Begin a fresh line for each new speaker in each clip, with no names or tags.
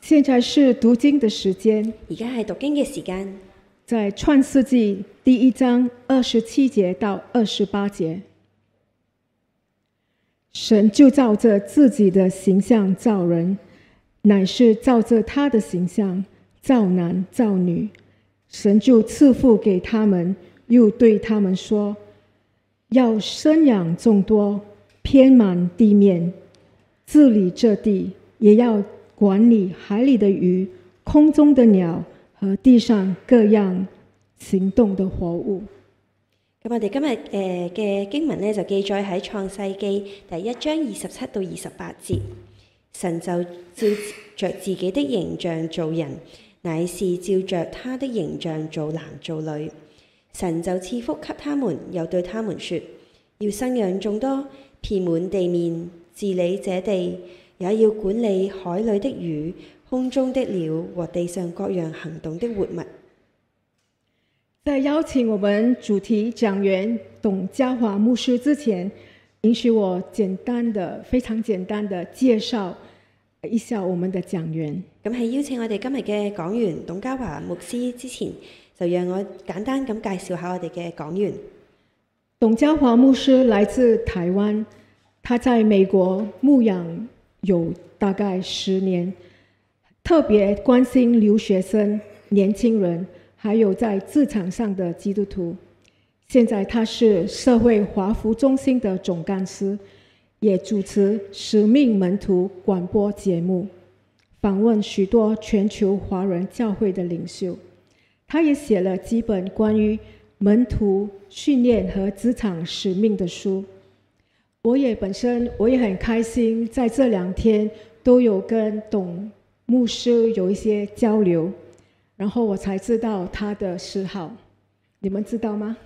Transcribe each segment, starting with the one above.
现在是读經的時間，
而家係讀經嘅時間，
在創世紀第1章27節到28節，神就照着自己的形象造人，乃是照着他的形象造男造女。神就賜福給他們，又對他們說：要生養眾多，遍滿地面，治理這地，也要管理海裡的魚、空中的鳥和地上各樣行動的活物。
咁我哋今日嘅經文呢，就記載喺創世記第1章27到28節。神就照着自己的形象造人，乃是照着他的形象造男造女。神就賜福給他們，又對他們說：要生養眾多，遍滿地面，治理這地，也要管理海裡的魚、空中的鳥和地上各樣行動的活物。
在邀請我們主題講員董家華牧師之前，允許我非常簡單的介紹一下我們的講員。
咁喺邀請我哋今日嘅講員董家華牧師之前，就讓我簡單咁介紹下我哋嘅講員。
董家華牧師來自台灣，他在美國牧養有大概10年，特別關心留學生、年輕人，還有在職場上的基督徒。現在他是社會華福中心的總幹事，也主持使命門徒廣播節目，訪問許多全球華人教會的領袖。他也寫了幾本關於門徒訓練和職場使命的書。本身也很開心，在這2天都有跟董牧師有一些交流，然後我才知道他的嗜好。你們知道嗎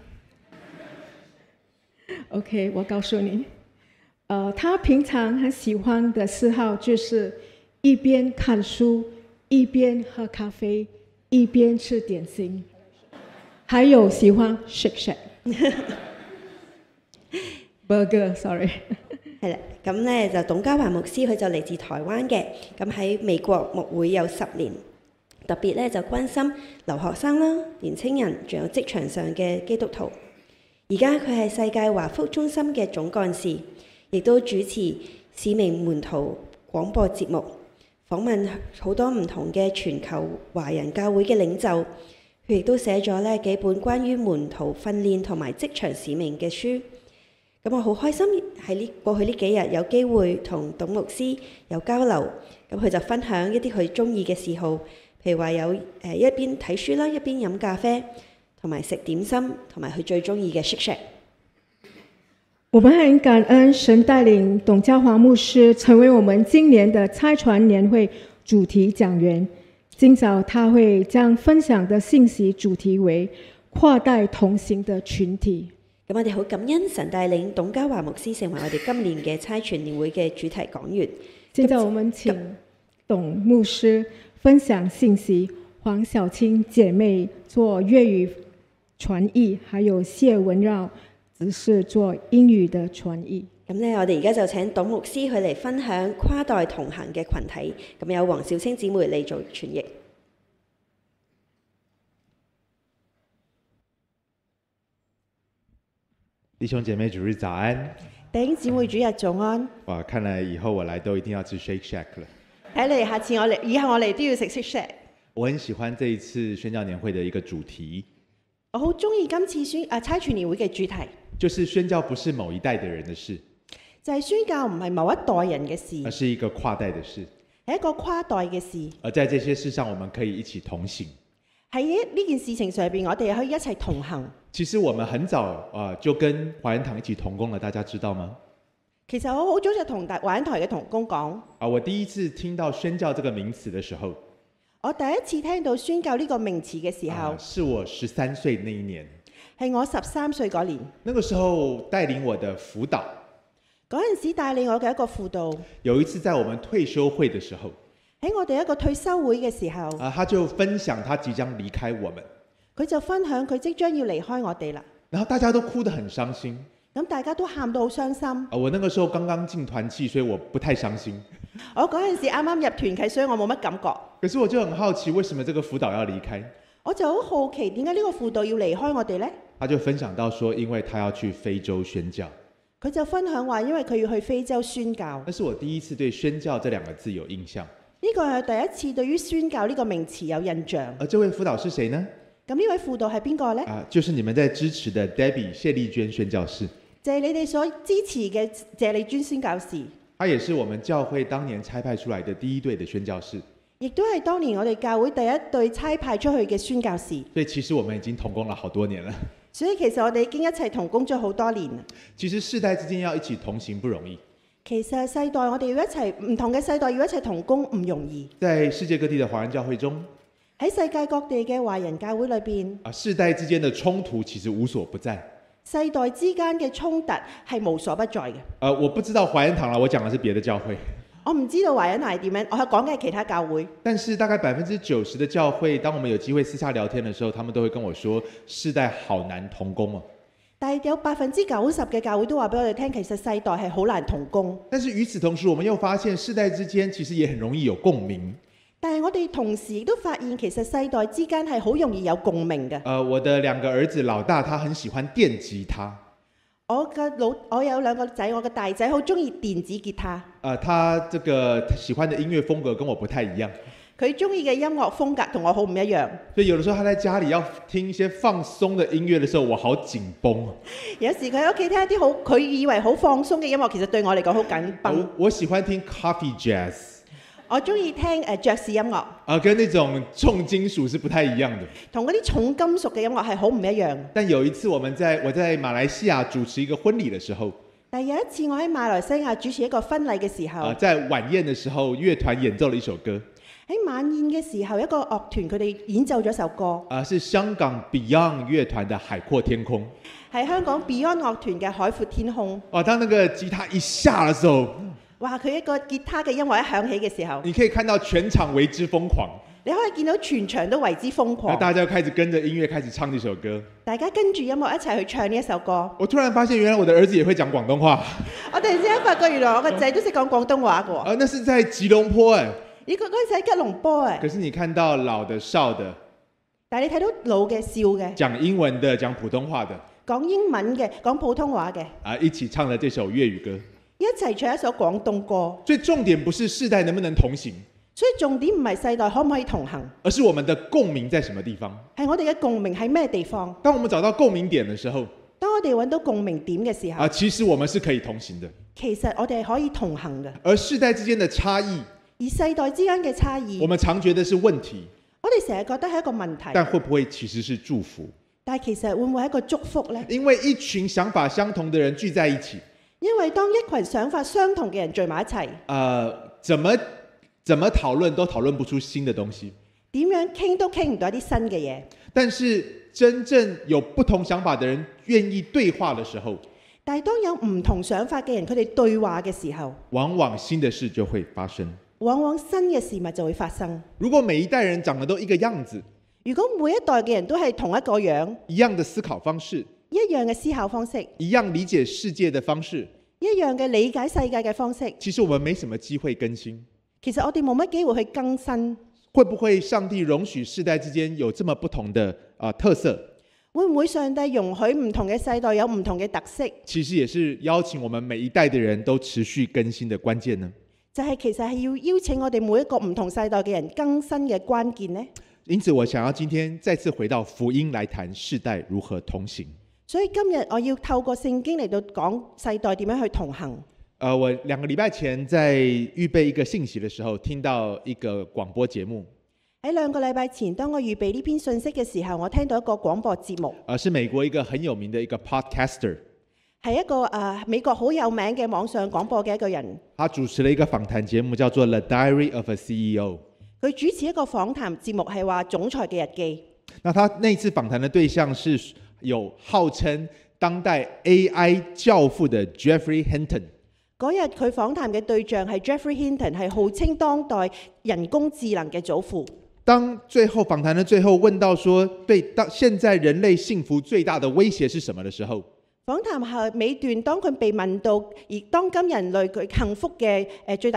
？OK， 我告訴你，他平常很喜歡的嗜好就是一邊看書，一邊喝咖啡，一邊吃點心，還有喜歡 shake burger。sorry。
係啦，咁咧就董家華牧師佢就嚟自台灣嘅，咁喺美國牧會有10年，特別咧就關心留學生啦、年青人，仲有職場上嘅基督徒。而家佢係世界華福中心嘅總幹事，亦都主持使命門徒廣播節目，訪問好多唔同嘅全球華人教會嘅領袖。佢亦都寫咗呢幾本關於門徒訓練同埋職場使命嘅書。咁我好開心喺過去呢幾日有機會同董牧師有交流，咁佢就分享一啲佢中意嘅嗜好，譬如話有一邊睇書啦，一邊飲咖啡，同埋食點心，同埋佢最中意嘅 shake。
我們很感恩神帶領董家華牧師成為我們今年的差傳年會主題講員。今早他會將分享的信息主題為跨代同行的群體。
咁我哋好感恩神帶領董家華牧師成為我哋今年嘅差傳年會嘅主題講員。
現在我們請董牧師分享信息，黃小青姐妹做粵語傳譯，還有謝文繞只是做英語的傳譯。
咁咧，我哋而家就請董牧師佢嚟分享跨代同行嘅群體。咁有黃小青姊妹嚟做傳譯。
弟兄姐妹主日早安，
弟兄姊妹主日早安。
哇，看來以後我來都一定要吃 Shake Shack 了。
睇嚟下次以後我嚟都要食 Shake Shack。
我很喜歡這一次宣教年會的一個主題。
我好中意今次差傳年會嘅主題，
就是宣教不是某一代的人的事，
就係宣教唔係某一代人嘅事，
而是一個跨代的事，
係一個跨代嘅事。
而在這些事上，我們可以一起同行。
喺呢件事情上邊，我哋可以一齊同行。
其實我們很早就跟華人堂一起同工了，大家知道嗎？
其實我好早就同華人堂嘅同工講。
我第一次聽到宣教這個名詞的時候，
我第一次聽到宣教呢個名詞嘅時候，
是我13歲那一年，
係我13歲嗰年。
那個時候帶領我的輔導，
嗰陣時帶領我嘅一個輔導，
有一次在我們退休會的時候，
喺我哋一個退休會嘅時候，
他就分享他即將離開我們，
佢就分享佢即將要離開我哋啦。
然後大家都哭得很傷心，
咁大家都喊到好傷心。
我那個時候剛剛進團契，所以我不太傷心。
我嗰陣時啱啱入團契，所以我冇乜感覺。
可是我就很好奇，为什么这个辅導要離開？
我就好好奇點解呢個輔導要離開我哋呢？
他就分享到說，因為他要去非洲宣教。
佢就分享話，因為佢要去非洲宣教。
那是我第一次對宣教這兩個字有印象。
呢個係第一次對於宣教呢個名詞有印象。
而這位輔導是誰呢？
咁呢位輔導係邊個呢？
就是你們在支持的 Debbie 謝麗娟宣教士。
就係你哋所支持嘅謝麗娟宣教士。
他也是我們教會當年差派出來的第一隊的宣教士。
亦都係當年我哋教會第一隊差派出去嘅宣教士。
所以其實我們已經同工了好多年了。
所以其實我哋已經一齊同工咗好多年。
其實世代之間要一起同行不容易。
其實世代我哋要一齊，唔同嘅世代要一齊同工唔容易。
在世界各地的華人教會中，
喺世界各地嘅華人教會裏邊，
世代之間的衝突其實無所不在。
世代之間嘅衝突係無所不在嘅。
我不知道華人堂啦，我講的是別的教會。
我唔知道華人堂係點樣，我係講嘅係其他教會。
但是大概90%的教會，當我們有機會私下聊天的時候，他們都會跟我說，世代好難同工哦。
但係有90%嘅教會都話俾我哋聽，其實世代係好難同工。
但是與此同時，我們又發現世代之間其實也很容易有共鳴。
但係我哋同時亦都發現，其實世代之間係好容易有共鳴嘅。
我的兩個兒子，老大他很喜歡電吉他。
我有兩個仔，我嘅大仔好中意電子吉他。
他這個喜歡的音樂風格跟我不太一樣。
佢中意嘅音樂風格同我好唔一樣。
所以有的時候他在家裡要聽一些放鬆的音樂的時候，我好緊繃。
有時佢喺屋企聽一啲佢以為好放鬆嘅音樂，其實對我嚟講好緊繃。
我喜歡聽 coffee jazz。
我中意聽爵士音樂。
跟那種重金屬是不太一樣的。
同嗰啲重金屬嘅音樂係好唔一樣。
但有一次我在馬來西亞主持一個婚禮的時候，
但有一次我喺馬來西亞主持一個婚禮嘅時候，
在晚宴的時候，樂團演奏了一首歌。
喺晚宴嘅時候，一個樂團佢哋演奏咗首歌。
是香港 Beyond 樂團的《海闊天空》。
係香港 Beyond 樂團嘅《海闊天空》。
當那個吉他一下的時候，
哇！佢一個吉他嘅音樂一響起嘅時候，
你可以看到全場為之瘋狂。
你可以見到全場都為之瘋狂。
大家就開始跟着音樂開始唱這首歌。
大家跟住音樂一齊去唱呢一首歌。
我突然發現，原來我的兒子也會講廣東話。
我突然之間發覺，原來我個仔都識講廣東話嘅喎。
那是在吉隆坡誒。
嗰陣時喺吉隆坡誒。
可是你看到老的少的，
但係你睇到老嘅少嘅，
講英文的講普通話的，
講英文嘅講普通話嘅，
一起唱了這首粵語歌，
一齊唱一首廣東歌。
所以重點不是世代能不能同行，
所以重點唔係世代可唔可以同行，
而是我們的共鳴在什麼地方。
係我哋嘅共鳴喺咩地方？
當我們找到共鳴點的時候，
當我哋揾到共鳴點嘅時候，
其實我們是可以同行的。
其實我哋係可以同行嘅。
而世代之間的差異，
而世代之間嘅差異，
我們常覺得是問題，
我哋成日覺得係一個問題，
但會不會其實是祝福？
但係其實會唔會係一個祝福呢？
因為一群想法相同的人聚在一起，
因為當一群想法相同嘅人聚埋一齊，
怎麼討論都討論不出新的東西，
點樣傾都傾唔到一啲新嘅嘢。
但是真正有不同想法的人願意對話的時候，
但係當有唔同想法嘅人，佢哋對話嘅時候，
往往新的事就會發生。
往往新嘅事物就會發生。
如果每一代人長得都一個樣子，
如果每一代嘅人都係同一個樣，
一樣的思考方式，
一樣嘅思考方式，
一樣理解世界的方式，
一樣嘅理解世界嘅方式，
其實我們沒什麼機會更新。
其實我哋冇乜機會去更新。
會不會上帝容許世代之間有這麼不同的特色？
會唔會上帝容許唔同嘅世代有唔同嘅特色？
其實也是邀請我們每一代的人都持續更新的關鍵呢？
就係其實係要邀請我哋每一個唔同世代嘅人更新嘅關鍵呢。
因此我想要今天再次回到福音來談世代如何同行。
所以今日我要透過聖經嚟到講世代點樣去同行。
我2個禮拜前在預備一個信息的時候，聽到一個廣播節目。
喺2個禮拜前，當我預備呢篇信息嘅時候，我聽到一個廣播節目。
是美國一個很有名的一個 podcaster。
係一個美國好有名嘅網上廣播嘅一個人。
他主持了一個訪談節目，叫做《The Diary of a CEO》。
佢主持一個訪談節目，係話總裁嘅日記。
那他那次訪談的對象是有號稱當代 AI 教父的 Geoffrey Hinton。
嗰日佢訪談嘅對象係 Geoffrey Hinton，係號稱當代人工智能嘅祖父。
當最後訪談的最後問到說，對當現在人類幸福最大的威脅是什麼的時候，
訪談後尾段，當佢被問到而當今人類佢幸福嘅最大嘅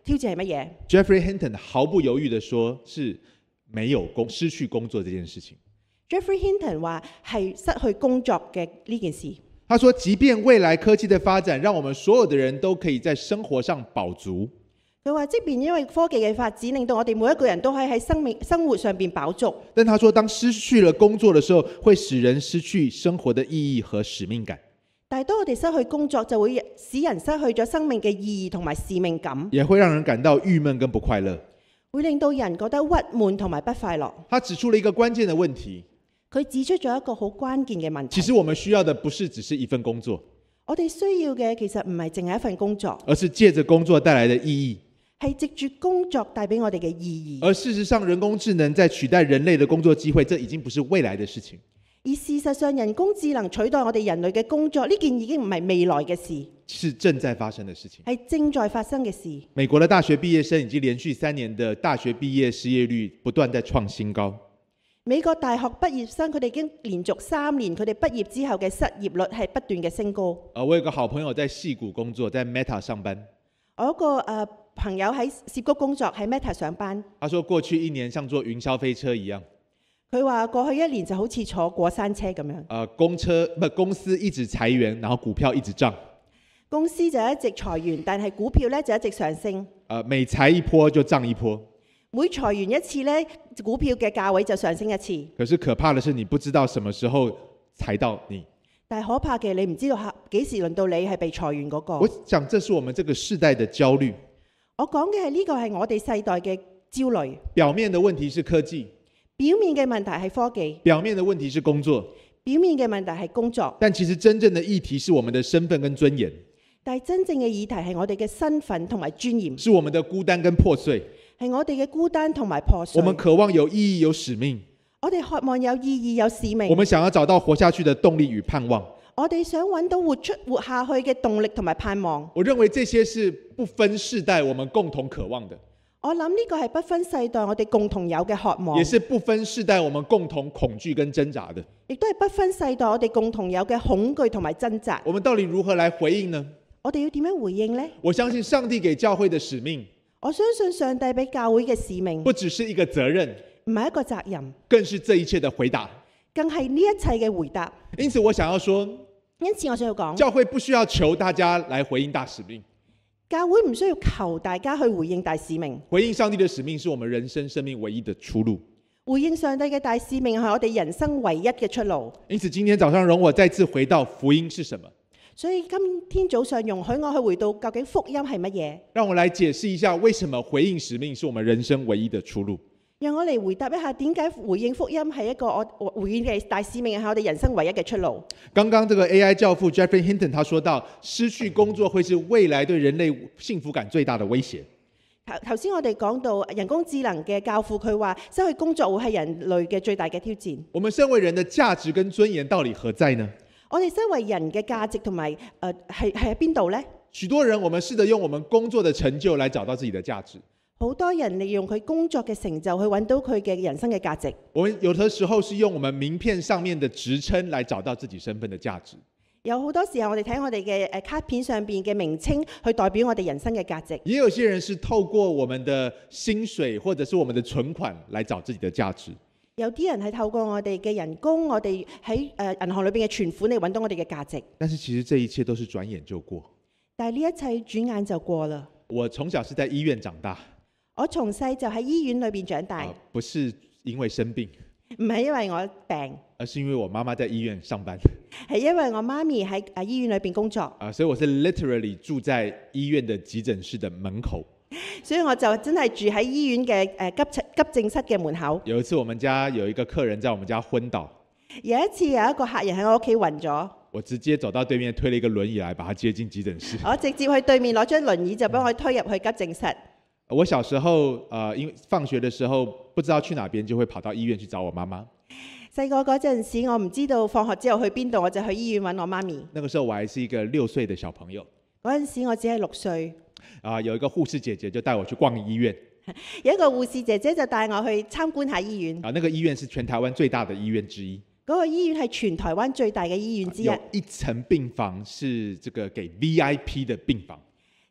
挑戰係乜嘢？
Jeffrey Hinton 毫不猶豫地說是失去工作這件事情。
Jeffrey Hinton 話係失去工作嘅呢件事。
他說，即便未來科技的發展，讓我們所有的人都可以在生活上飽足。
佢話，即便因為科技嘅發展，令到我哋每一個人都可以喺生活上邊飽足。
但他說，當失去了工作的時候，會使人失去生活的意義和使命感。
但係當我哋失去工作，就會使人失去咗生命嘅意義同埋使命感，
也會讓人感到鬱悶跟不快樂。
會令到人覺得鬱悶同埋不快樂。
他指出了一個關鍵的問題。
佢指出咗一個好關鍵嘅問題。
其實我們需要的不是只是一份工作，
我哋需要嘅其實唔係淨係一份工作，
而是借着工作帶來的意義。
係藉住工作帶俾我哋嘅意義。
而事實上，人工智能在取代人類的工作機會，這已經不是未來的事情。
而事實上，人工智能取代我哋人類嘅工作，呢件已經唔係未來嘅事，
是正在發生的事情。
係正在發生嘅事。
美國的大學畢業生已經連續3年的大學畢業失業率不斷在創新高。
美國大學畢業生佢哋已經連續3年，佢哋畢業之後嘅失業率係不斷嘅升高。
我有個好朋友在矽谷工作，在 Meta 上班。
我有個朋友喺涉谷工作，喺 Meta 上班。
他說過去1年像坐雲霄飛車一樣。
佢話過去1年就好似坐過山車咁樣。
公司一直裁員，然後股票一直漲。
公司就一直裁員，但係股票咧就一直上升。
每裁一波就漲一波。
每裁完一次咧，股票嘅價位就上升一次。
可是可怕的是，你不知道什麼時候裁到你。
但係可怕嘅，你唔知道幾時輪到你係被裁員嗰個。
我想這是我們這個世代的焦慮。
我講嘅係呢個係我哋世代嘅焦慮。
表面的問題是科技，
表面嘅問題係科技，
表面的問題是工作，
表面嘅問題係工作。
但其實真正的議題是我們的身份跟尊嚴。
但係真正嘅議題係我哋嘅身份同埋尊嚴，
是我們的孤單跟破碎，
係我哋嘅孤單同埋破碎。
我們渴望有意義有使命，
我哋渴望有意義有使命。
我們想要找到活下去的動力與盼望。
我哋想揾到活下去嘅動力同埋盼望。
我認為這些是不分世代我們共同渴望的。
我諗呢個係不分世代我哋共同有嘅渴望，
也是不分世代我們共同恐懼跟掙扎的。
亦都係不分世代我哋共同有嘅恐懼同埋掙扎。
我們到底如何來回應呢？
我哋要點樣回應呢？
我相信上帝給教會的使命，
我相信上帝俾教會嘅使命，
不只是一個責任，
唔係一個責任，
更是這一切的回答，
更係呢一切嘅回答。
因此我想要說，
因此我想要講，
教會不需要求大家來回應大使命，
教會唔需要求大家去回應大使命。
回應上帝的使命是我們人生生命唯一的出路。
回應上帝嘅大使命係我哋人生唯一嘅出路。
因此今天早上容我再次回到福音是什麼。
所以今天早上容許我去回到究竟福音係乜嘢？
讓我來解釋一下為什麼回應使命是我們人生唯一的出路。
讓我嚟回答一下點解回應福音係一個我回應嘅大使命係我哋人生唯一嘅出路。
剛剛這個 AI 教父 Jeffrey Hinton 他說到，失去工作會是未來對人類幸福感最大的威脅。
頭先我哋講到人工智能嘅教父，佢話失去工作會係人類嘅最大嘅挑戰。
我們身為人的價值跟尊嚴到底何在呢？
我哋身為人嘅價值同埋係喺邊度呢？
許多人，我們試着用我們工作的成就來找到自己的價值。
好多人利用佢工作嘅成就去揾到佢嘅人生嘅價值。
我們有的時候是用我們名片上面的職稱來找到自己身份的價值。
有好多時候我哋睇我哋嘅卡片上邊嘅名稱去代表我哋人生嘅價值。
也有些人是透過我們的薪水或者是我們的存款來找自己的價值。
有啲人係透過我哋嘅人工，我哋喺銀行裏邊嘅存款嚟揾到我哋嘅價值。
但是其實這一切都是轉眼就過。
但係呢一切轉眼就過啦。
我從小是在醫院長大。
我從細就喺醫院裏邊長大。
不是因為生病，
唔係因為我病，
而是因為我媽媽在醫院上班。
係因為我媽咪喺醫院裏邊工作。
所以我是 literally 住在醫院的急診室的門口。
所以我就真係住喺醫院嘅急症室嘅門口。
有一次我們家有一個客人在我們家昏倒。
有一次有一個客人喺我屋企暈咗。
我直接走到對面推了一個輪椅來，把他接進急診室。
我直接去對面攞張輪椅就幫我推入去急症室。
我小時候因為放學的時候不知道去哪邊，就會跑到醫院去找我媽媽。
細個嗰陣時，我唔知道放學之後去邊度，我就去醫院揾我媽咪。
那個時候我還是一個6歲的小朋友。
嗰陣時我只係6歲。
有一個護士姐姐就帶我去逛醫院。
有一個護士姐姐就帶我去參觀下醫院。
那個醫院是全台灣最大的醫院之一。
嗰個醫院係全台灣最大嘅醫院之一。
有1層病房是這個給 VIP 的病房。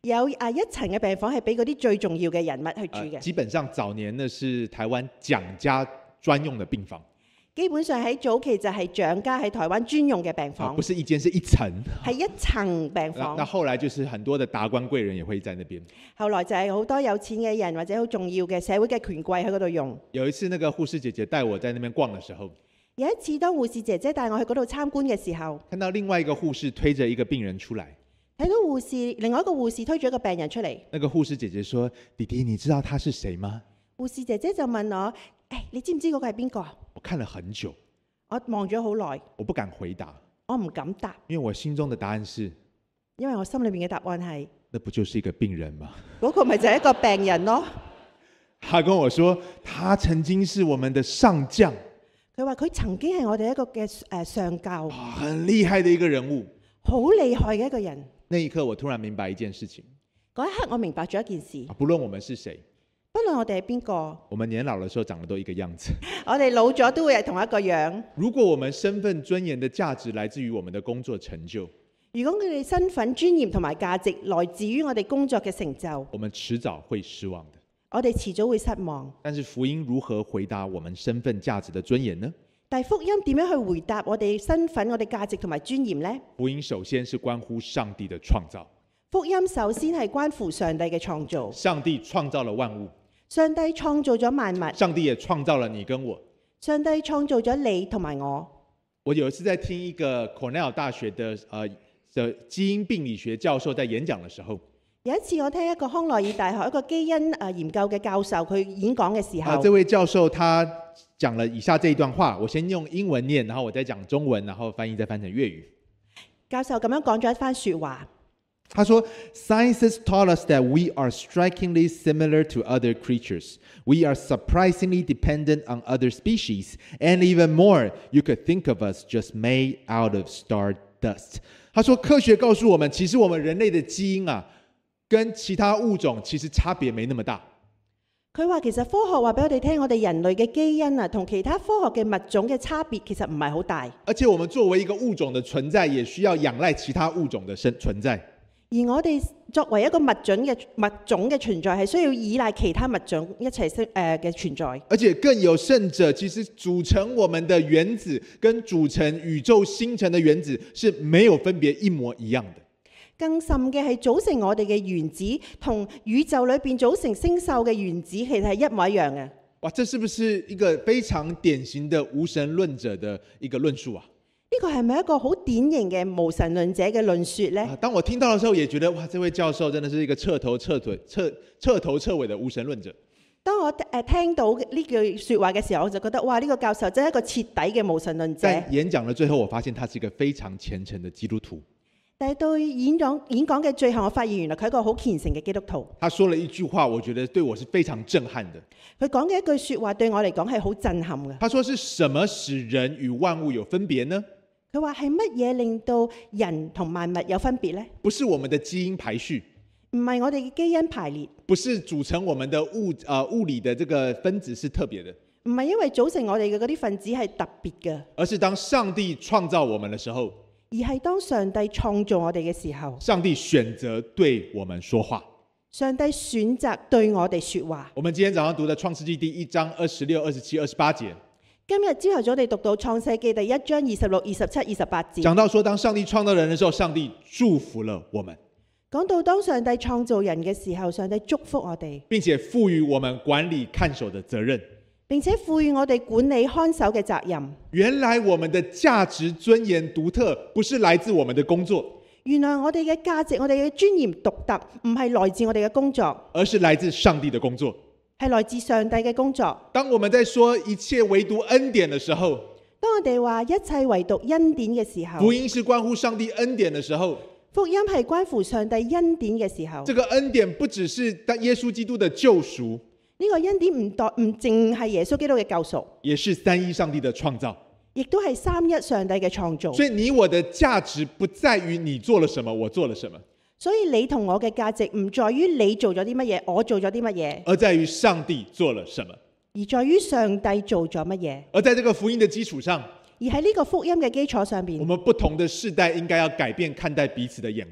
有一層嘅病房係俾嗰啲最重要嘅人物去住嘅。
基本上早年呢是台灣蔣家專用的病房，
基本上喺早期就係蔣家喺台灣專用嘅病房，
不是一間，是一層。
係一層病房。
那後來就是很多的達官貴人也會在那邊。
後來就係好多有錢嘅人或者好重要嘅社會嘅權貴喺嗰度用。
有一次，那個護士姐姐帶我在那邊逛的時候，
有一次當護士姐姐帶我去嗰度參觀嘅時候，
看到另外一個護士推着一個病人出來，
睇到另外一個護士推咗一個病人出嚟。
那個護士姐姐說：弟弟，你知道他是誰嗎？
護士姐姐就問我：你知唔知嗰個係邊個？
我看了很久，
我望咗好耐，
我不敢回答，
我唔敢答，
因為我心中的答案是：
因為我心裏面嘅答案係
那不就是一個病人嗎？
嗰個咪就係一個病人咯。
他跟我說，他曾經是我們的上將，
佢話佢曾經係我哋一個嘅上教，
很厲害的一個人物。
好厲害嘅一個人。
那一刻，我突然明白一件事情：
嗰一刻我明白咗一件事，
不論我們是誰，
不論我哋係邊個，
我們年老的時候長得都一個樣子。
我哋老咗都會係同一個樣。
如果我們身份尊嚴的價值來自於我們的工作成就，
如果佢哋身份尊嚴同埋價值來自於我哋工作嘅成就，
我們遲早會失望的。
我哋遲早會失望。
但是福音如何回答我們身份價值的尊嚴呢？
但係福音點樣去回答我哋身份、我哋價值同埋尊嚴呢？
福音首先是關乎上帝的創造。
福音首先係關乎上帝嘅創造。
上帝創造了萬物，
上帝創造咗萬物，
上帝也創造了你跟我。
上帝創造咗你同埋我。
我有一次在聽一個 Cornell 大學的基因病理學教授在演講的時候，
有一次我聽一個康奈爾大學一個基因研究嘅教授佢演講嘅時候，
這位教授他講了以下這一段話，我先用英文念，然後我再講中文，然後翻譯再翻成粵語。
教授咁樣講咗一番說話。
他說 Science taught us that we are strikingly similar to other creatures. We are surprisingly dependent on other species. And even more, you could think of us just made out of stardust. 他說科學告訴我們，其實我們人類的基因跟其他物種其實差別沒那麼大。
佢話其實科學話俾我哋聽，我哋人類嘅基因同其他科學嘅物種嘅差別其實唔係好大。
而且我們作為一個物種的存在，也需要仰賴其他物種的存在。
而我哋作為一個物種嘅存在，係需要依賴其他物種一齊嘅存在。
而且更有甚者，其實組成我們的原子跟組成宇宙星辰的原子是沒有分別，一模一樣的。
更甚嘅係組成我哋嘅原子，同宇宙裏邊組成星宿嘅原子，其實係一模一樣嘅。
哇，這是不是一個非常典型的無神論者的一個論述啊？
呢個係咪一個好典型嘅無神論者嘅論說呢？
當我聽到的時候，也覺得哇，這位教授真的是一個徹頭徹尾的無神論者。
當我聽到呢句説話嘅時候，我就覺得哇，呢個教授真係一個徹底嘅無神論者。
在演講的最後，我發現他是一個非常虔誠的基督徒。
但係到演講嘅最後，我發現原來佢係一個好虔誠嘅基督徒。
他說了一句話，我覺得對我是非常震撼的。
佢講嘅一句説話對我嚟講係好震撼嘅。
他說：是什麼使人與萬物有分別呢？
佢話係乜嘢令到人同萬物有分別呢？
不是我們的基因排序，
唔係我哋嘅基因排列，
不是組成我們的物理的這個分子是特別的，
唔係因為組成我哋嘅嗰啲分子係特別嘅，
而是當上帝創造我們的時候，
而係當上帝創造我哋嘅時候，
上帝選擇對我們說話。
上帝選擇對我哋說話。
我們今天早上讀的創世記第1章26、27、28節。
今日朝頭早我哋讀到創世記第1章26、27、28節，
講到說當上帝創造人的時候，上帝祝福了我們，
講到當上帝創造人嘅時候，上帝祝福我哋，
並且賦予我們管理看守的責任，
並且賦予我哋管理看守嘅責任。
原來我們的價值尊嚴獨特，不是來自我們的工作，
原來我哋嘅價值、我哋嘅尊嚴獨特，唔係來自我哋嘅工作，
而是來自上帝的工作，
係來自上帝嘅工作。
當我們在說一切唯獨恩典的時候，
當我哋話一切唯獨恩典嘅時候，
福音是關乎上帝恩典的時候，
福音係關乎上帝恩典嘅時候，
這個恩典不只是耶穌基督的救贖，
呢個恩典唔淨係耶穌基督嘅救贖，
也是三一上帝的創造，
亦都係三一上帝嘅創造。
所以你我的價值不在於你做了什麼，我做了什麼，
所以你同我嘅價值唔在於你做咗啲乜嘢，我做咗啲乜嘢，
而在於上帝做了什麼，
而在於上帝做咗乜嘢。
而在這個福音的基礎上，
而喺呢個福音嘅基礎上邊，
我們不同的世代應該要改變看待彼此的眼光。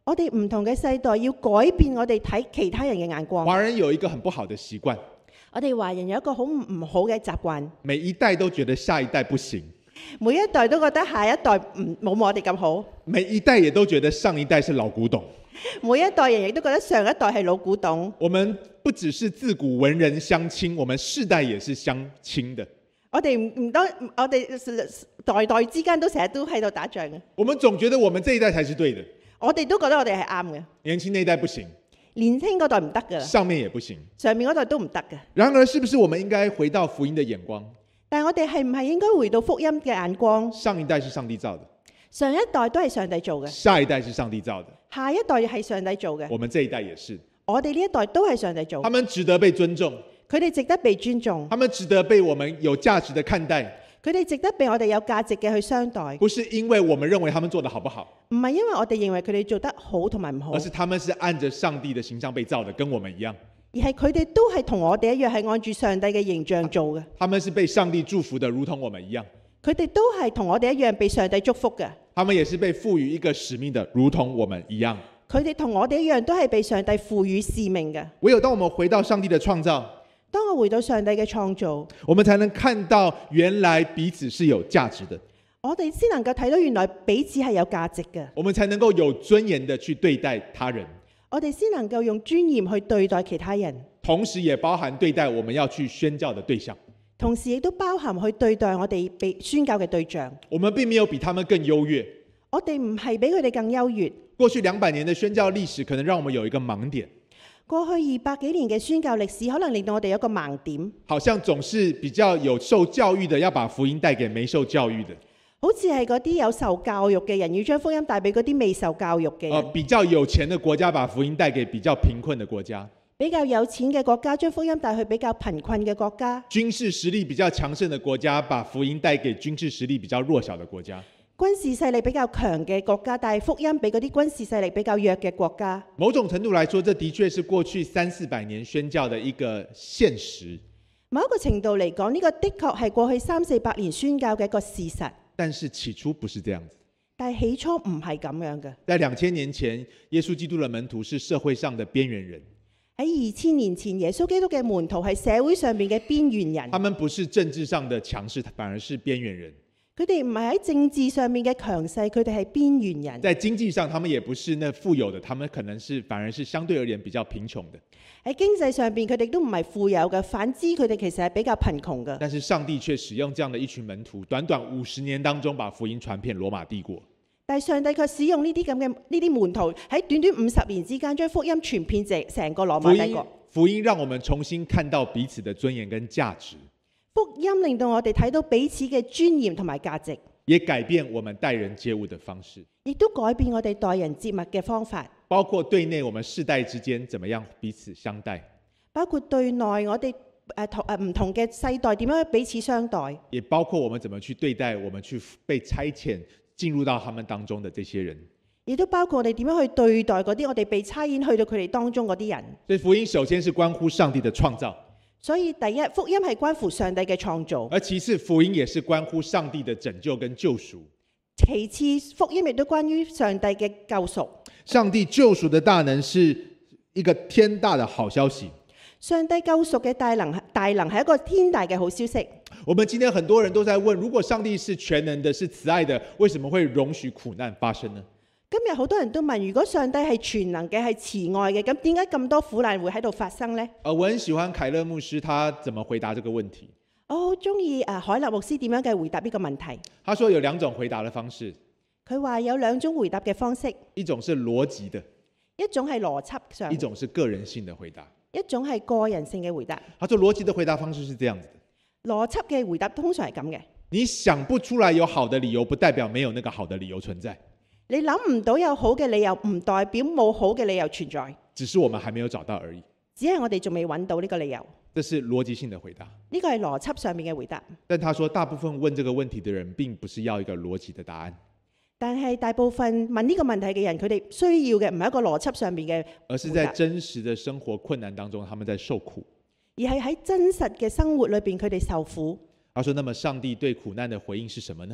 我哋唔同嘅世代要改變我哋睇其他人嘅眼光。
华人有一个很不好的习惯，
我哋華人有一個好唔好嘅習慣，
每一代都觉得下一代不行，
每一代都覺得下一代冇我哋咁好，
每一代也都觉得上一代是老古董。
每一代人亦都覺得上一代係老古董。
我们不只是自古文人相親，我们世代也是相親的。
我哋唔多，我哋代代之間都成日都喺度打仗嘅。
我们总觉得我们这一代才是對的，
我哋都覺得我哋係啱嘅，
年輕那一代不行，
年輕嗰代唔得㗎啦，
上面也不行。
上面嗰代都唔得嘅。
然而，是不是我们應該回到福音的眼光？
但係我哋係唔係應該回到福音嘅眼光？
上一代是上帝造的，
上一代都係上帝做嘅，
下一代是上帝造的，
下一代係上帝做嘅，
我们这一代也是。
我哋呢一代都係上帝做
他，們值得被尊重，
佢哋值得被尊重，
他們值得被我們有價值的看待，
佢哋值得被我哋有價值嘅去相待，
不是因為我們認為他們做得好不好，
唔係因為我哋認為佢哋做得好同埋唔好，
而是他們是按着上帝的形象被造的，跟我們一樣。
而係佢哋都係同我哋一樣係按住上帝嘅形象做嘅，
他們是被上帝祝福的，如同我們一樣。
佢哋都係同我哋一樣被上帝祝福嘅，
他們也是被賦予一個使命的，如同我們一樣。
佢哋同我哋一樣都係被上帝賦予使命嘅。
唯有當我們回到上帝的創造，
當我回到上帝嘅創造，
我們才能看到原來彼此是有價值的，
我哋先能夠睇到原來彼此係有價值嘅，
我們才能夠有尊嚴的去對待他人，
我哋先能夠用尊嚴去對待其他人，
同時也包含對待我們要去宣教的對象。
同時亦都包含去對待我哋被宣教嘅對象。
我們並沒有比他們更優越。
我哋唔係比佢哋更優越。
過去200年的宣教歷史可能讓我們有一個盲點，
過去200幾年嘅宣教歷史可能令到我哋有一個盲點，
好像總是比較有受教育的要把福音帶給沒受教育的，
好似係嗰啲有受教育嘅人要將福音帶俾嗰啲未受教育嘅人，
比較有錢的國家把福音帶給比較貧困的國家，
比較有錢嘅國家將福音帶去比較貧困嘅國家，
軍事實力比較強盛的國家把福音帶給軍事實力比較弱小的國家。
軍事勢力比較強嘅國家，但係福音俾嗰啲軍事勢力比較弱嘅國家。
某種程度來說，這的確是過去300-400年宣教的一個現實。
某一個程度嚟講，呢個的確係過去300-400年宣教嘅一個事實。
但是起初不是這樣子。
但係起初唔係咁樣嘅。
在2000年前，耶穌基督的門徒是社會上的邊緣人。
喺2000年前，耶穌基督嘅門徒係社會上面嘅邊緣人。
他們不是政治上的強勢，反而是邊緣人。
佢哋唔係喺政治上面嘅強勢，佢哋係邊緣人。
在經濟上，他們也不是那富有的，他們可能是反而是相對而言比較貧窮的。
喺經濟上邊，佢哋都唔係富有嘅，反之佢哋其實係比較貧窮嘅。
但是上帝卻使用這樣的一群門徒，短短50年當中，把福音傳遍羅馬帝國。
但係上帝卻使用呢啲咁嘅呢啲門徒喺短短50年之間，將福音傳遍成個羅馬帝國。
福音讓我們重新看到彼此的尊嚴跟價值。
福音令到我哋睇到彼此嘅尊嚴同埋價值，
也改變我們待人接物的方式，
亦都改變我哋待人接物嘅方法。
包括對內我們世代之間怎麼樣彼此相待，
包括對內我哋唔同嘅世代點樣彼此相待，
也包括我們怎麼去對待我們去被差遣進入到他們當中的這些人。
亦都包括我哋點樣去對待嗰啲我哋被差遣去到佢哋當中嗰啲人。
所以福音首先是關乎上帝的創造。
所以第一，福音係關乎上帝嘅創造，
而其次福音也是關乎上帝的拯救跟救贖。
其次福音亦都關於上帝嘅救贖。
上帝救贖的大能是一個天大的好消息。
上帝救贖嘅大能係一個天大嘅好消息。
我們今天很多人都在問，如果上帝是全能的，是慈愛的，為什麼會容許苦難發生呢？
今日好多人都問，如果上帝係全能嘅，係慈愛嘅，咁點解咁多苦難會喺度發生呢？
我很喜歡凱勒牧師，他怎麼回答這個問題？
我好中意凱勒牧師點樣嘅回答呢個問題。
他說有2種回答的方式。
佢話有2種回答嘅方式，
一種是邏輯的，
一種係邏輯上，
一種是個人性的回答。
一種係個人性嘅回答。
他說邏輯的回答方式是這樣子的。
邏輯嘅回答通常係咁嘅。
你想不出來有好的理由，不代表沒有那個好的理由存在。
你諗唔到有好嘅理由，唔代表冇好嘅理由存在，
只是我們還沒有找到而已。
只係我哋仲未揾到呢個理由。
這是邏輯性的回答。
呢個係邏輯上面嘅回答。
但他說大部分問這個問題的人並不是要一個邏輯的答案，
但係大部分問呢個問題嘅人，佢哋需要嘅唔係一個邏輯上面嘅，
而是在真實的生活困難當中，他們在受苦。
而係喺真實嘅生活裏邊，佢哋受苦。
他說那麼上帝對苦難的回應是什麼呢？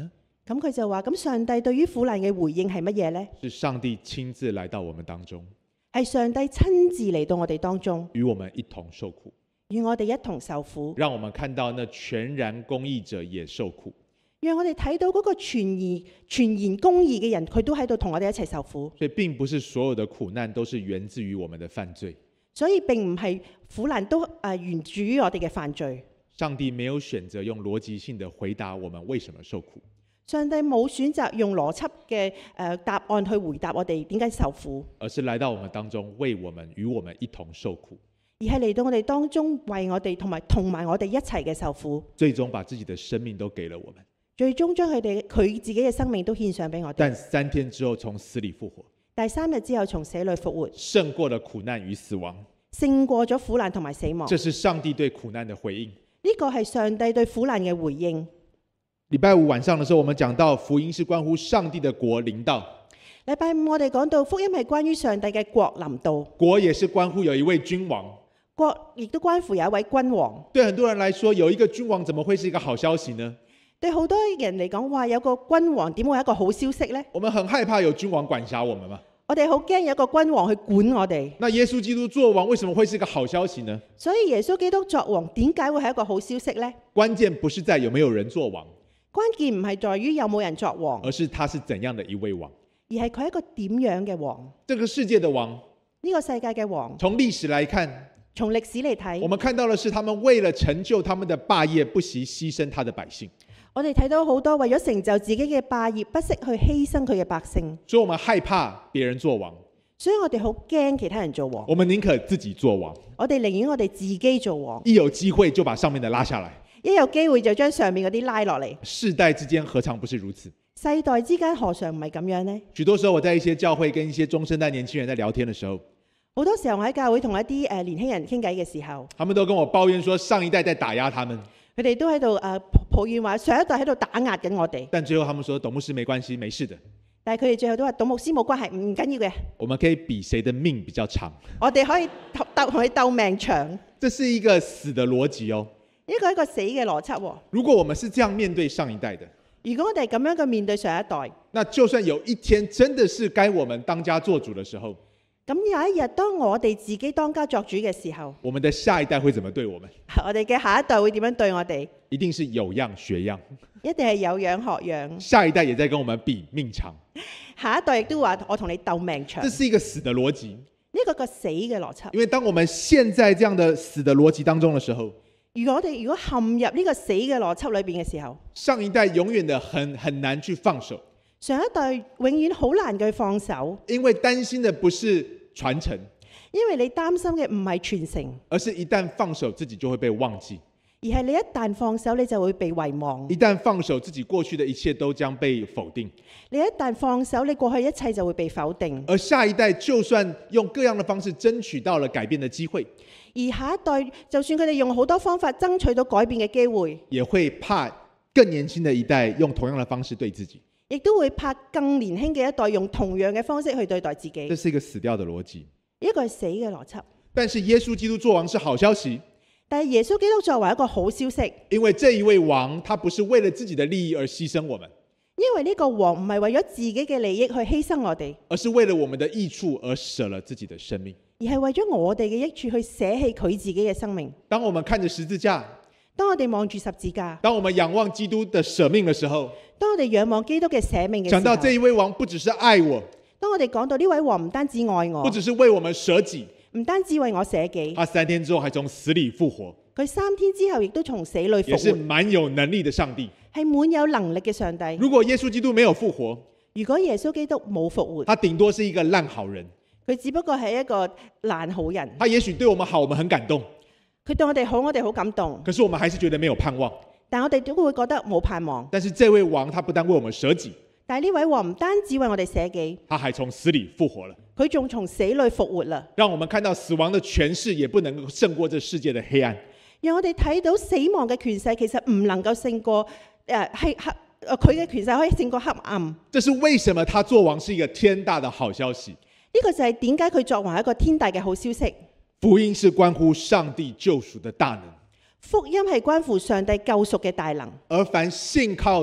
咁佢就話：咁上帝對於苦難嘅回應係乜嘢呢？
是上帝親自來到我們當中，
係上帝親自嚟到我哋當中，
與我們一同受苦，
與我哋一同受苦，
讓我們看到那全然公義者也受苦。
讓我哋睇到嗰個全然公義嘅人，佢都喺度同我哋一齊受苦。
所以並不是所有的苦難都是源自於我們的犯罪，
所以並唔係苦難都源自於我哋嘅犯罪。
上帝沒有選擇用邏輯性的回答我們為什麼受苦，
上帝冇選擇用邏輯嘅答案去回答我哋點解受苦，
而是來到我們當中，為我們與我們一同受苦，
而係嚟到我哋當中為我哋同埋我哋一齊嘅受苦，
最終把自己的生命都給了我們，
最終將佢自己嘅生命都獻上俾我哋。
但3天之後從死裡復活，
第3日之後從死裡復活，
勝過了苦難與死亡。
勝過咗苦難同埋死亡。
這是上帝對苦難的回應。
呢個係上帝對苦難嘅回應。
禮拜5晚上的時候，我們講到福音是關乎上帝的國臨到。
禮拜5我哋講到福音係關於上帝嘅國臨到，
國也是關乎有一位君王。
國亦都關乎有一位君王。
對很多人來說，有一個君王怎麼會是一個好消息呢？
對好多人嚟講，話有個君王點會係一個好消息呢？
我們很害怕有君王管轄我們嘛。
我哋好驚有一個君王去管我哋。
那耶穌基督做王為什麼會是一個好消息呢？
所以耶穌基督作王點解會係一個好消息呢？
關鍵不是在有沒有人做王，
關鍵唔係在於有冇人作王，
而是他是怎樣的一位王。
而係佢係一個點樣嘅王。
這個世界的王，
呢個世界嘅王，
從歷史來看，
從歷史嚟睇，
我們看到的是他們為了成就他們的霸業，不惜犧牲他的百姓。
我哋睇到好多為咗成就自己嘅霸業，不惜去犧牲佢嘅百姓。
所以我們害怕別人做王，
所以我哋好驚其他人做王。
我們寧可自己做王。
我哋寧願我哋自己做王，
一有機會就把上面的拉下來。
一有機會就將上面嗰啲拉落嚟。
世代之間何嘗不是如此？
世代之間何嘗唔係咁樣呢？
許多時候我在一些教會跟一些中生代年輕人在聊天的時候，
好多時候我喺教會同一啲年輕人傾偈嘅時候，
他們都跟我抱怨說上一代在打壓他們，
佢哋都喺度抱怨話上一代喺度打壓緊我哋。
但最後他們說董牧師沒關係，沒事的。
但係佢哋最後都話董牧師冇關係，唔緊要嘅。
我們可以比誰的命比較長。
我哋可以同佢鬥命長。
這是一個死的邏輯哦。
呢個係一個死嘅邏輯喎。
如果我們是這樣面對上一代的，
如果我哋咁樣嘅面對上一代，
那就算有一天真的是該我們當家做主的時候，
咁有一日當我哋自己當家作主嘅時候，
我們的下一代會怎麼對我們？
我哋嘅下一代會點樣對我哋？
一定是有樣學樣，
一定係有樣學樣。
下一代也在跟我們比命長，
下一代亦都話我同你鬥命長。
這是一個死的邏輯。
呢個個死嘅邏輯。
因為當我們現在這樣的死的邏輯當中的時候，
如果我哋如果陷入呢個死嘅邏輯裏邊嘅時候，
上一代永遠的很難去放手，
上一代永遠好難去放手，
因為擔心的不是傳承，
因為你擔心嘅唔係傳承，
而是一旦放手自己就會被忘記，
而係你一旦放手你就會被遺忘，
一旦放手自己過去的一切都將被否定，
你一旦放手你過去一切就會被否定，
而下一代就算用各樣的方式爭取到了改變的機會，
而下一代就算佢哋用好多方法爭取到改變嘅機會，
也會怕更年輕的一代用同樣的方式對自己，
亦都會怕更年輕嘅一代用同樣嘅方式去對待自己。
這是一個死掉的邏輯。
呢個係死嘅邏輯。
但是耶穌基督做王是好消息，
但係耶穌基督作為一個好消息，
因為這一位王他不是為了自己的利益而犧牲我們，
因為呢個王唔係為咗自己嘅利益去犧牲我哋，
而是為了我們的益處而捨了自己的生命，
而係為咗我哋嘅益處去捨棄佢自己嘅生命。
當我們看着十字架，
當我哋望住十字架，
當我們仰望基督的捨命的時候，
當我哋仰望基督嘅捨命嘅時候，
講到這一位王不只是愛我，
當我哋講到呢位王唔單止愛我，
不只是為我們捨己，
唔單止為我捨己，
他3天之後還從死裡復活，
佢3天之後亦都從死裏
也是
復活，
蠻有能力的上帝。
係滿有能力嘅上帝。
如果耶穌基督沒有復活，
如果耶穌基督冇復活，
他頂多是一個爛好人，
佢只不過係一個爛好人。
他也許對我們好，我們很感動，
佢對我哋好，我哋好感動，
可是我們還是覺得沒有盼望。
但我哋都會覺得冇盼望。
但是這位王他不但為我們捨己，
但係呢位王唔單止為我哋捨己，
他還從死裡復活了，
佢仲從死裏復活啦，
讓我們看到死亡的權勢也不能夠勝過這世界的黑暗。
讓我哋睇到死亡嘅權勢其實唔能夠勝過佢嘅權勢可以勝過黑暗。
這是為什麼他做王是一個天大的好消息。
呢個就係點解佢作為一個天大嘅好消息。
福音是關乎上帝救贖的大能，
福音係關乎上帝救贖嘅大能。
而凡信靠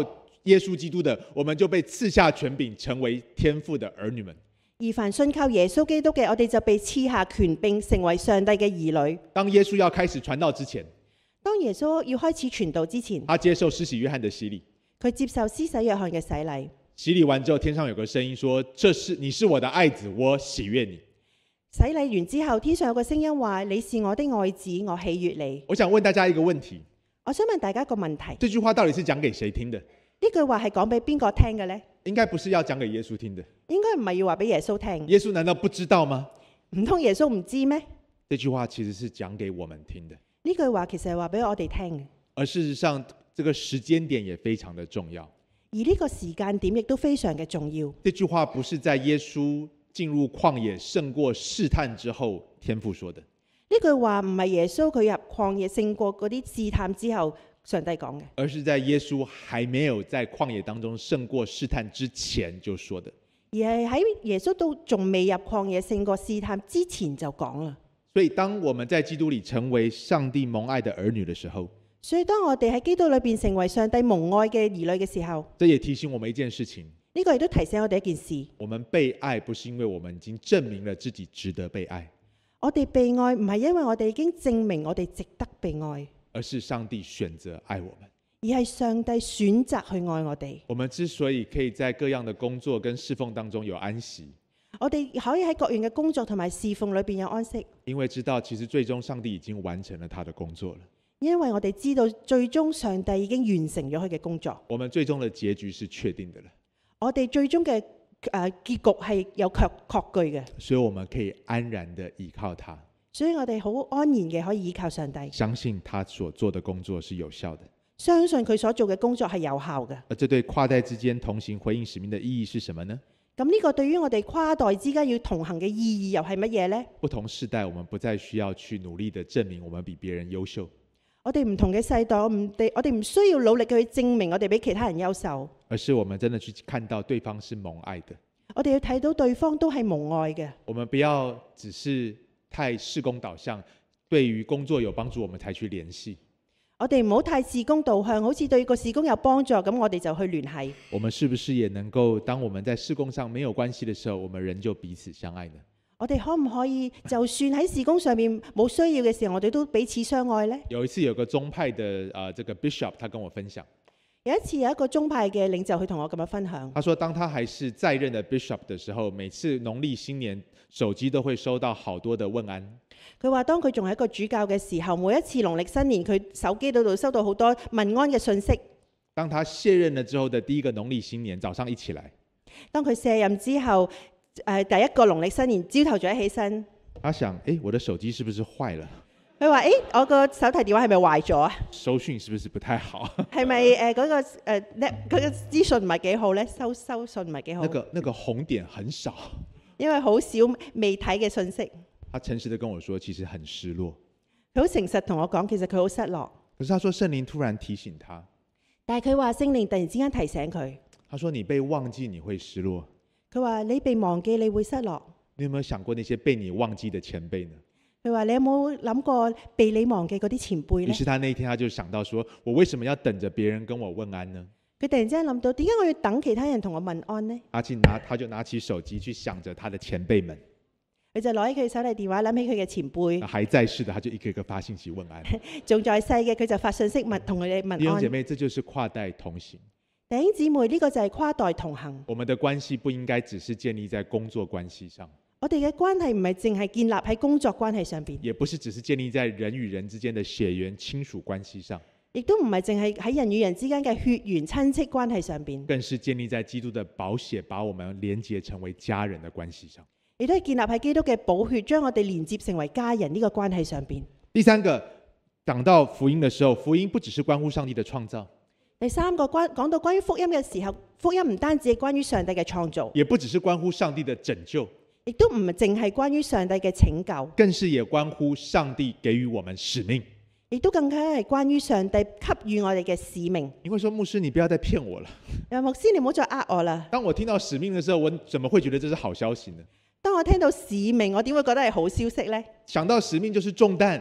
耶穌基督的，我們就被賜下權柄，成為天父的兒女們。
而凡信靠耶穌基督嘅，我哋就被賜下權柄，成為上帝嘅兒女。
當耶穌要開始傳道之前，
當耶穌要開始傳道之前，
他接受施洗約翰的洗禮。
佢接受施洗約翰嘅洗禮。
洗禮完之後，天上有個聲音說：你是我的愛子，我喜悅你。
洗禮完之後，天上有個聲音話：你是我的愛子，我喜悅你。
我想問大家一個問題，
我想問大家一個問題，
這句話到底是講給誰聽的？
呢句話係講俾邊個聽嘅呢？
應該不是要講給耶穌聽的。
應該唔係要話俾耶穌聽。
耶穌難道不知道嗎？
唔通耶穌唔知咩？
這句話其實是講給我們聽的。
呢句話其實係話俾我哋聽嘅。
而事實上，這個時間點也非常的重要。
而呢個時間點亦都非常嘅重要。
這句話不是在耶穌進入曠野勝過試探之後，天父說的。
呢句話唔係耶穌佢入曠野勝過嗰啲試探之後，上帝講嘅，
而是在耶穌還沒有在曠野當中勝過試探之前就說的。
而係喺耶穌都仲未入曠野勝過試探之前就講啦。
所以當我們在基督裏成為上帝蒙愛的兒女的時候，
所以當我哋喺基督裏邊成為上帝蒙愛嘅兒女嘅時候，
這也提醒我們一件事情。
呢個亦都提醒我哋一件事：
我們被愛不是因為我們已經證明了自己值得被愛，
我哋被愛唔係因為我哋已經證明我哋值得被愛，
而是上帝選擇愛我們。
而係上帝選擇去愛我哋。
我們之所以可以在各樣的工作跟侍奉當中有安息，
我哋可以喺各樣嘅工作同埋侍奉裏邊有安息，
因為知道其實最終上帝已經完成了他的工作了。
因為我哋知道最終上帝已經完成咗佢嘅工作。
我們最終的結局是確定的了。
我哋最終嘅結局係有確據嘅，
所以我們可以安然的依靠他，
所以我哋好安然嘅可以依靠上帝，
相信他所做的工作是有效的。
相信佢所做嘅工作係有效嘅。
而這對跨代之間同行回應使命的意義是什麼呢？
咁呢個對於我哋跨代之間要同行嘅意義又係乜嘢呢？
不同世代，我們不再需要去努力的證明我們比別人優秀。
我哋唔同嘅世代，我哋唔需要努力去證明我哋比其他人優秀，
而是我們真的去看到對方是蒙愛的。
我哋要睇到對方都係蒙愛嘅。
我們不要只是太事工導向，對於工作有幫助我們才去聯繫。
我哋唔好太事工導向，好似對個事工有幫助，咁我哋就去聯繫。
我們是不是也能夠，當我們在事工上沒有關係的時候，我們人就彼此相愛呢？
我哋可唔可以就算喺事工上面冇需要嘅時候，我哋都彼此相愛呢？
有一次有個宗派的這個 bishop，他跟我分享，
有一次有一個宗派嘅領袖去同我咁樣分享，
他說當他還是在任的 bishop 的時候，每次農曆新年手機都會收到好多的問安。
佢話當佢仲係一個主教嘅時候，每一次農曆新年佢手機度收到好多問安嘅信息。
當他卸任了之後的第一個農曆新年早上一起來，
當佢卸任之後，第一個農曆新年朝頭早一起身，
他想：我的手機是不是壞了？
佢話：我個手提電話係咪壞咗啊？
收訊是不是不太好？
係咪嗰個佢嘅資訊唔係幾好咧？收信唔係幾好。
那個紅點很少，
因為好少未睇嘅信息。
他誠實的跟我說，其實很失落。
佢好誠實同我講，其實佢好失落。
可是他說聖靈突然提醒他，
但係佢話聖靈突然之間提醒佢，
他說你被忘記你會失落。
佢話你被忘記你會失落。
你有沒有想過那些被你忘記的前輩呢？
佢話你有冇諗過被你忘記嗰啲前輩呢？
於是他那天他就想到說，我為什麼要等着別人跟我問安呢？
佢突然之間諗到，點解我要等其他人同我問安呢？
他就拿起手機去想着他的前輩們。
佢就攞起佢手提電話，諗起佢嘅前輩。
還在世的，他就一個一個發信息問安。
仲在世嘅，佢就發信息同佢哋問安。
弟兄姐妹，這就是跨代同行。
弟兄姊妹，呢個就係跨代同行。
我們的關係不應該只是建立在工作關係上。
我哋嘅關係唔係淨係建立喺工作關係上邊，
也不是只是建立在人與人之間的血緣親屬關係上，
亦都唔係淨係喺人與人之間嘅血緣親戚關係上邊，
更是建立在基督的寶血把我們連結成為家人的關係上。
亦都係建立喺基督嘅寶血將我哋連接成為家人呢個關係上邊。
第三個，講到福音的時候，福音不只是關乎上帝的創造。
第三個講到關於福音嘅時候，福音唔單止係關於上帝嘅創造，
也不只是關乎上帝的拯救，
亦都唔係淨係關於上帝嘅拯救，
更是也關乎上帝給予我們使命，
亦都更加係關於上帝給予我哋嘅使命。
你會說，牧師，你不要再騙我了。
牧師，你唔好再呃我啦。
當我聽到使命的時候，我怎麼會覺得這是好消息呢？
當我聽到使命，我點會覺得係好消息呢？
想到使命就是重擔，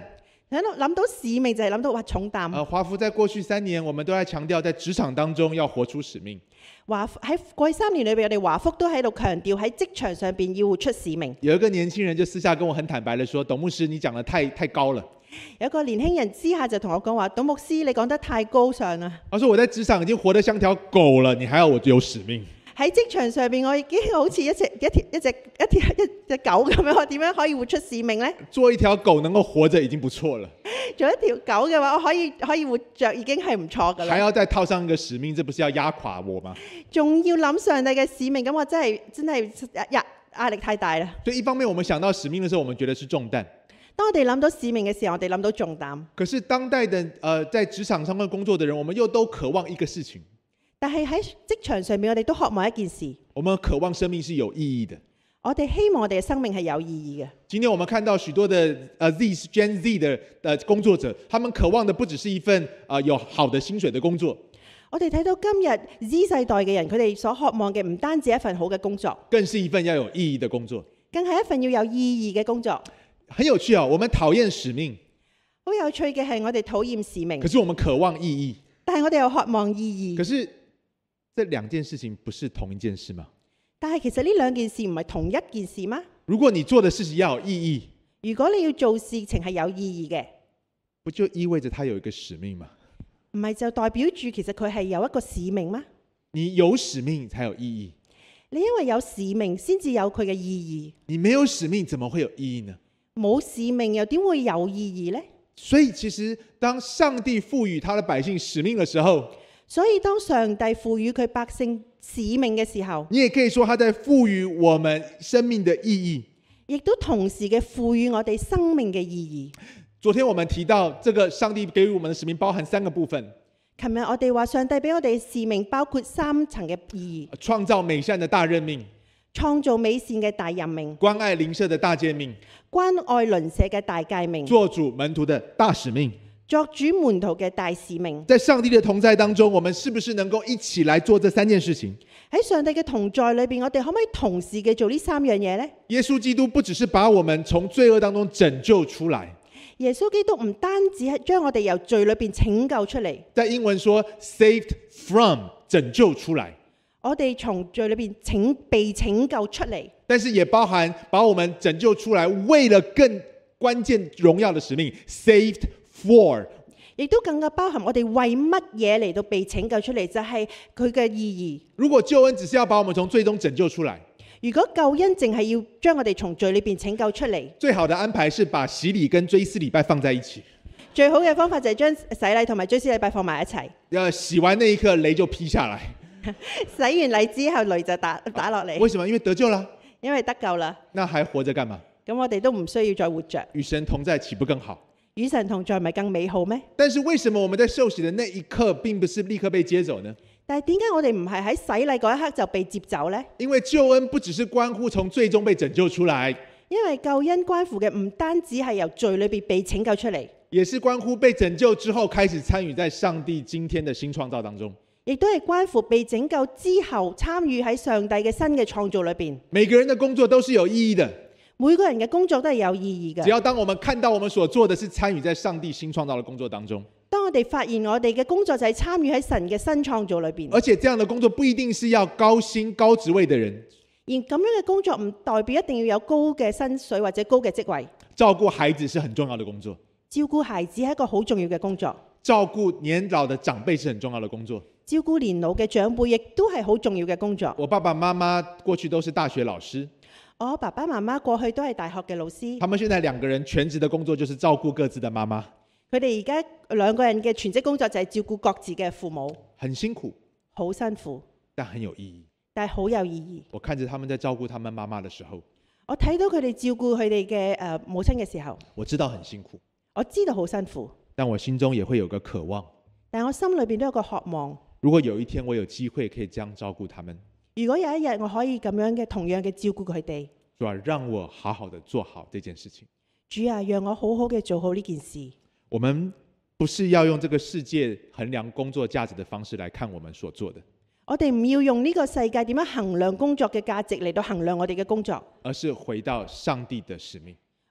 喺度諗到使命就係諗到哇重擔。
華福在過去3年，我們都在強調，在職場當中要活出使命。
喺過去3年裏邊，我哋華福都喺度強調喺職場上邊要活出使命。
有一個年輕人就私下跟我很坦白地說：董牧師，你講得太高了。
有一個年輕人私下就同我講話：董牧師，你講得太高尚啦。
他說我在職場已經活得像條狗了，你還要我有使命？
喺職場上邊，我已經好似一隻狗咁樣，我點樣可以活出使命呢？
做一條狗能夠活着已經不錯了。
做一條狗嘅話，我可以活着已經係唔錯噶啦。
還要再套上一個使命，這不是要壓垮我嗎？
仲要諗上帝嘅使命，咁我真係壓力太大啦。
所以一方面，我們想到使命的時候，我們覺得是重擔。
當我哋諗到使命嘅時候，我哋諗到重擔。
可是當代的在職場上面工作的人，我們又都渴望一個事情。
但係喺職場上面，我哋都渴望一件事。
我們渴望生命是有意義的。
我哋希望我哋嘅生命係有意義嘅。
今天我們看到許多的Gen Z 的工作者，他們渴望的不只是一份有好的薪水的工作。
我哋睇到今日 Z 世代嘅人，佢哋所渴望嘅唔單止一份好嘅工作，
更是一份要有意義的工作，
更係一份要有意義嘅工作。
很有趣啊！我們討厭使命，
好有趣嘅係我哋討厭使命，
可是我們渴望意義。
但係我哋又渴望意義。
可是這兩件事情不是同一件事嗎？
但係其實呢兩件事唔係同一件事嗎？
如果你做的事情要有意義，
如果你要做事情係有意義嘅，
不就意味着它有一個使命嗎？
唔係就代表住其實佢係有一個使命嗎？
你有使命才有意義，
你因為有使命先至有佢嘅意義。
你沒有使命怎麼會有意義呢？
冇使命又點會有意義呢？
所以其實當上帝賦予他的百姓使命的時候，
所以當上帝賦予佢百姓使命嘅時候，
你也可以說他在賦予我們生命的意義，
亦都同時嘅賦予我哋生命嘅意義。
昨天我們提到這個上帝給予我們的使命包含3個部分。
琴日我哋話上帝俾我哋使命包括3層嘅意義：
創造美善的大任命，
創造美善嘅大任命，
關愛鄰舍的大誡命，
關愛鄰舍嘅大誡命，
做主門徒的大使命。
作主門徒嘅大使命。
在上帝的同在當中，我們是不是能夠一起來做這3件事情？
喺上帝嘅同在裏邊，我哋可唔可以同時嘅做呢3樣嘢呢？
耶穌基督不只是把我們從罪惡當中拯救出來，
耶穌基督唔單止係將我哋由罪裏邊拯救出嚟，
在英文說 saved from 拯救出來，
我哋從罪裏邊被拯救出嚟，
但是也包含把我們拯救出來，為了更關鍵榮耀的使命 saved for，
亦都更加包含我哋為乜嘢嚟到被拯救出嚟，就係佢嘅意義。
如果救恩只是要把我們從罪中拯救出來，
如果救恩淨係要將我哋從罪裏邊拯救出嚟，
最好的安排是把洗禮跟追思禮拜放在一起。
最好嘅方法就係將洗禮同埋追思禮拜放埋一齊。
洗完那一刻雷就劈下來，
洗完禮之後雷就打落嚟。
為什麼？因為得救了，
因為得救啦。
那還活着幹嘛？
咁我哋都唔需要再活着。
與神同在豈不更好？
與神同在咪更美好咩？
但是為什麼我們在受洗的那一刻並不是立刻被接走呢？
但係點解我哋唔係喺洗禮嗰一刻就被接走呢？
因為救恩不只是關乎從罪中被拯救出來，
因為救恩關乎嘅唔單止係由罪裏邊被拯救出嚟，
也是關乎被拯救之後開始參與在上帝今天的新創造當中。
亦都係關乎被拯救之後參與喺上帝嘅新嘅創造裏邊。
每個人的工作都是有意義的，
每個人嘅工作都係有意義嘅。
只要當我們看到我們所做的是參與在上帝新創造的工作當中，
當我哋發現我哋嘅工作就係參與喺神嘅新創造裏邊，
而且這樣的工作不一定是要高薪高職位的人，
而咁樣嘅工作唔代表一定要有高嘅薪水或者高嘅職位。
照顧孩子是很重要的工作，
照顧孩子係一個好重要嘅工作，
照顧年老的長輩是很重要的工作，
照顧年老嘅長輩亦都係好重要嘅工作。
我爸爸媽媽過去都是大學老師，
我爸爸媽媽過去都係大學嘅老師，
他們現在2個人全職的工作就是照顧各自的媽媽，
佢哋而家2個人嘅全職工作就係照顧各自嘅父母，
很辛苦，
好辛苦，
但很有意義。
但係好有意義。
我看着他們在照顧他們媽媽的時候，
我睇到佢哋照顧佢哋嘅母親嘅時候，
我知道很辛苦，
我知道好辛苦，
但我心中也會有個渴望，
但我心裏邊都有個渴望。
如果有一天我有機會可以這樣照顧他們，
如果有一日我可以咁樣嘅同樣嘅照顧佢哋，
主啊，讓我好好的做好這件事情。
主啊，讓我好好嘅做好呢件事。
我們不是要用這個世界衡量工作價值的方式來看我們所做的，
我哋唔要用呢個世界點樣衡量工作嘅價值嚟到衡量我哋嘅工作，
而是回到上帝的使命。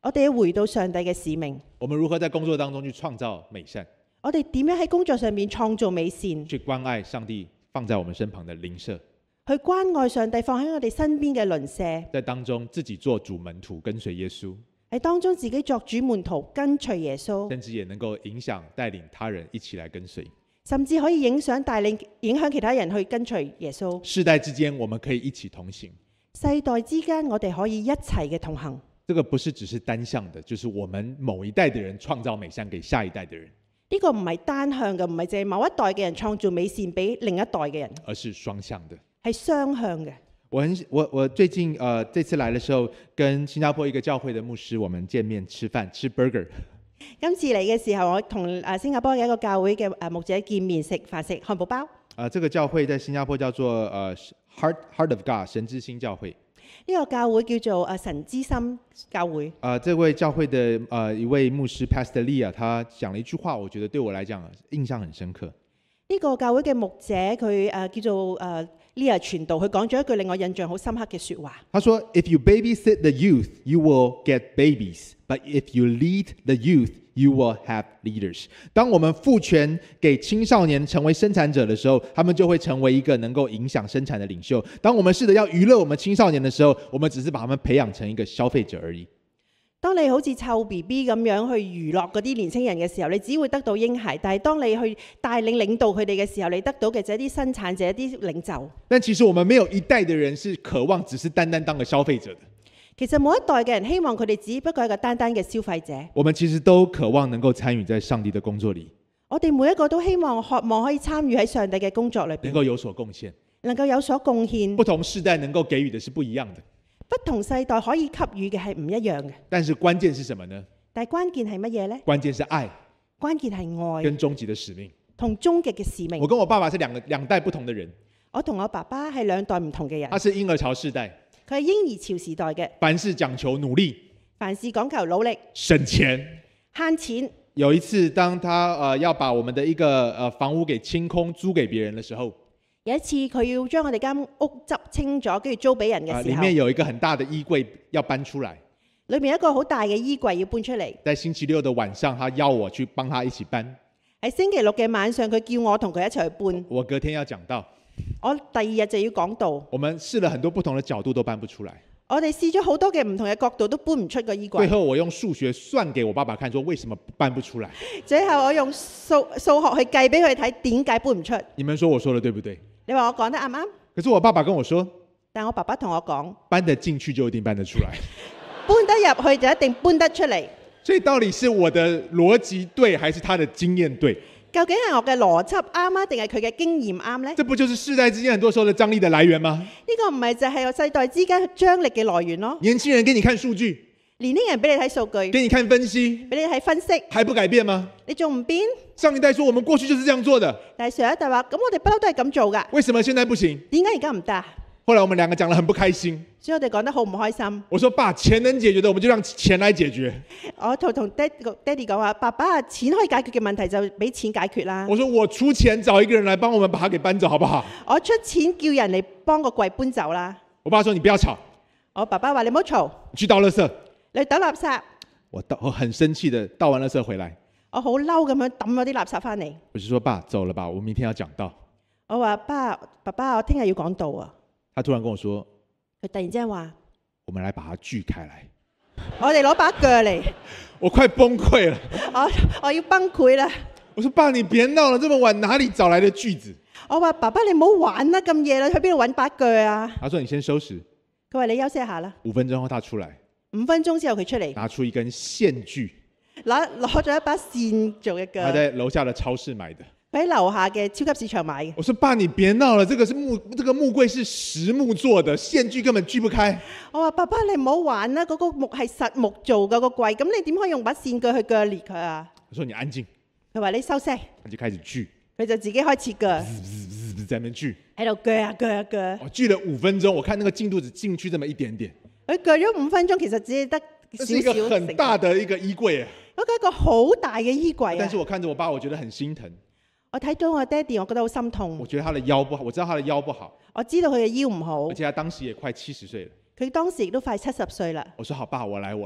我哋要回到上帝嘅使命。
我们如何在工作当中去创造美善，
我哋點樣喺工作上面創造美善，
去关爱上帝放在我们身旁的邻舍，
去關愛上帝放喺我哋身邊嘅鄰舍，
在当中自己做主門徒，跟隨耶穌，
喺當中自己作主門徒跟隨耶穌，
甚至也能夠影響帶領他人一起來跟隨。
甚至可以影響其他人去跟隨耶穌。
世代之間，我們可以一起同行。
世代之間，我哋可以一齊嘅同行。
這個不是只是單向的，就是我們某一代的人創造美善給下一代的人。
呢個唔係單向嘅，唔係淨係某一代嘅人創造美善俾另一代嘅人，
而是雙向的，
係雙向嘅。
我最近這次來的時候，跟新加坡一個教會的牧師，我們見面吃飯吃 burger。
今次嚟嘅時候，我同新加坡嘅一個教會嘅牧者見面食飯食漢堡包。
這個教會在新加坡叫做Heart of God 神之心教會。
呢個教會叫做神之心教會。
這位教會的一位牧師 Pastor Lee 他講了一句話，我覺得對我來講印象很深刻。
呢個教會嘅牧者佢叫做Lee 傳道，佢講咗一句令我印象好深刻嘅説話。
他說 ：If you babysit the youth, you will get babies. But if you lead the youth, you will have leaders. 當我們賦權給青少年成為生產者的時候，他們就會成為一個能夠影響生產的領袖。當我們試着要娛樂我們青少年的時候，我們只是把他們培養成一個消費者而已。
當你好似湊 BB 咁樣去娛樂嗰啲年輕人嘅時候，你只會得到嬰孩；但係當你去帶領導佢哋嘅時候，你得到嘅就係一啲生產者、一啲領袖。
但其實我們沒有一代的人是渴望只是單單當個消費者的。
其實每一代嘅人希望佢哋只不過係一個單單嘅消費者。
我們其實都渴望能夠參與在上帝的工作裏。
我哋每一個都希望、渴望可以參與喺上帝嘅工作裏邊，
能夠有所貢獻，
能夠有所貢獻。
不同世代能夠給予的是不一樣的。
不同世代可以給予嘅係唔一樣嘅，
但是關鍵是什麼呢？
但係關鍵係乜嘢呢？
關鍵是愛，
關鍵係愛
跟終極的使命，
同終極嘅使命。
我跟我爸爸是兩代不同的人。
我同我爸爸係兩代唔同嘅人。
他是嬰兒潮世代，
佢係嬰兒潮時代嘅，
凡事講求努力，
凡事講求努力，
省錢，
慳錢。
有一次，當他要把我們的一個房屋給清空租給別人的時候，
有一次佢要將我哋間屋執清咗，跟住租俾人嘅時候，
裡面有一個很大的衣櫃要搬出來。
裏面有一個好大嘅衣櫃要搬出嚟。
在星期六的晚上，他邀我去幫他一起搬。
喺星期六嘅晚上，佢叫我同佢一齊去搬。
我隔天要講道，
我第二日就要講道。
我們試了很多不同的角度都搬不出來。
我哋試咗好多嘅唔同嘅角度都搬唔出個衣櫃。
最後我用數學算給我爸爸看，說為什麼搬不出來。
最後我用數學去計俾佢睇，點解搬唔出？
你們說我說的對不對？
你話我講得啱唔啱？
可是我爸爸跟我說，
但我爸爸同我講，
搬得進去就一定搬得出來，
搬得入去就一定搬得出嚟。
所以到底是我的邏輯對，還是他的經驗對？
究竟係我嘅邏輯啱啊，定係佢嘅經驗啱呢？
這不就是世代之間很多時候的張力的來源嗎？
呢個唔係就係世代之間張力嘅來源咯。
年輕人給你看數據，
年輕人俾你睇數據，
給你看分析，
俾你睇分析，
還不改變嗎？
你仲唔變？
上一代說我們過去就是這樣做的，
但係上一代話咁，我哋不嬲都係咁做㗎。
為什麼現在不行？
點解而家唔得？
後來我們兩個講得很不開心。
所以我哋講得好唔開心。
我說爸，錢能解決的，我們就讓錢來解決。
我同爹哋講話，爸爸，錢可以解決嘅問題就俾錢解決啦。
我說我出錢找一個人來幫我們把它給搬走，好不好？
我出錢叫人嚟幫個櫃搬走啦。
我爸說你不要吵。
我爸爸話你唔好嘈，
你去倒垃圾。
你去倒垃圾。
我很生氣的倒完垃圾回來。
我好嬲咁樣抌咗啲垃圾翻嚟。
我就說爸，走了吧，我明天要講道。
我話爸爸，我聽日要講道啊。
他突然跟我說，
佢突然之間話，
我們來把它鋸開來。
我哋攞把鋸嚟。
我快崩潰了。
我要崩潰啦。
我說爸，你別鬧了，這麼晚哪裡找來的鋸子？
我話爸爸，你唔好玩啦，咁夜啦，去邊度揾把鋸啊？
他說你先收拾。
佢話你休息一下啦。
5分鐘後他出來。
5分鐘之後佢出嚟，
拿出一根線鋸，
攞咗一把線做嘅鋸。
他在樓下的超市買的。
佢喺樓下嘅超級市場買嘅。
我說爸，你別鬧了，這個木櫃是實木做的，線鋸根本鋸不開。
我話爸爸，你唔好玩啦，嗰個木係實木做嘅個櫃，咁你點可以用把線鋸去鋸裂佢啊？
我說你安靜。
佢話你收聲。
他就開始鋸。
佢就自己開始鋸。
在那邊鋸。
喺度鋸啊鋸啊鋸。
我鋸了5分鐘，我看那個進度只進去這麼一點點。
佢鋸咗5分鐘，其實只係得少少。
這是一個很大的一個衣櫃。
嗰個一個好大嘅衣櫃啊！
但是我看着我爸，我覺得很心疼。
我睇到我爹哋，我覺得好心痛。
我覺得他的腰不好，我知道他的腰不好。
我知道佢嘅腰唔好。
而且他當時也快70歲了。
佢當時亦都快70歲啦。
我說好爸，我來。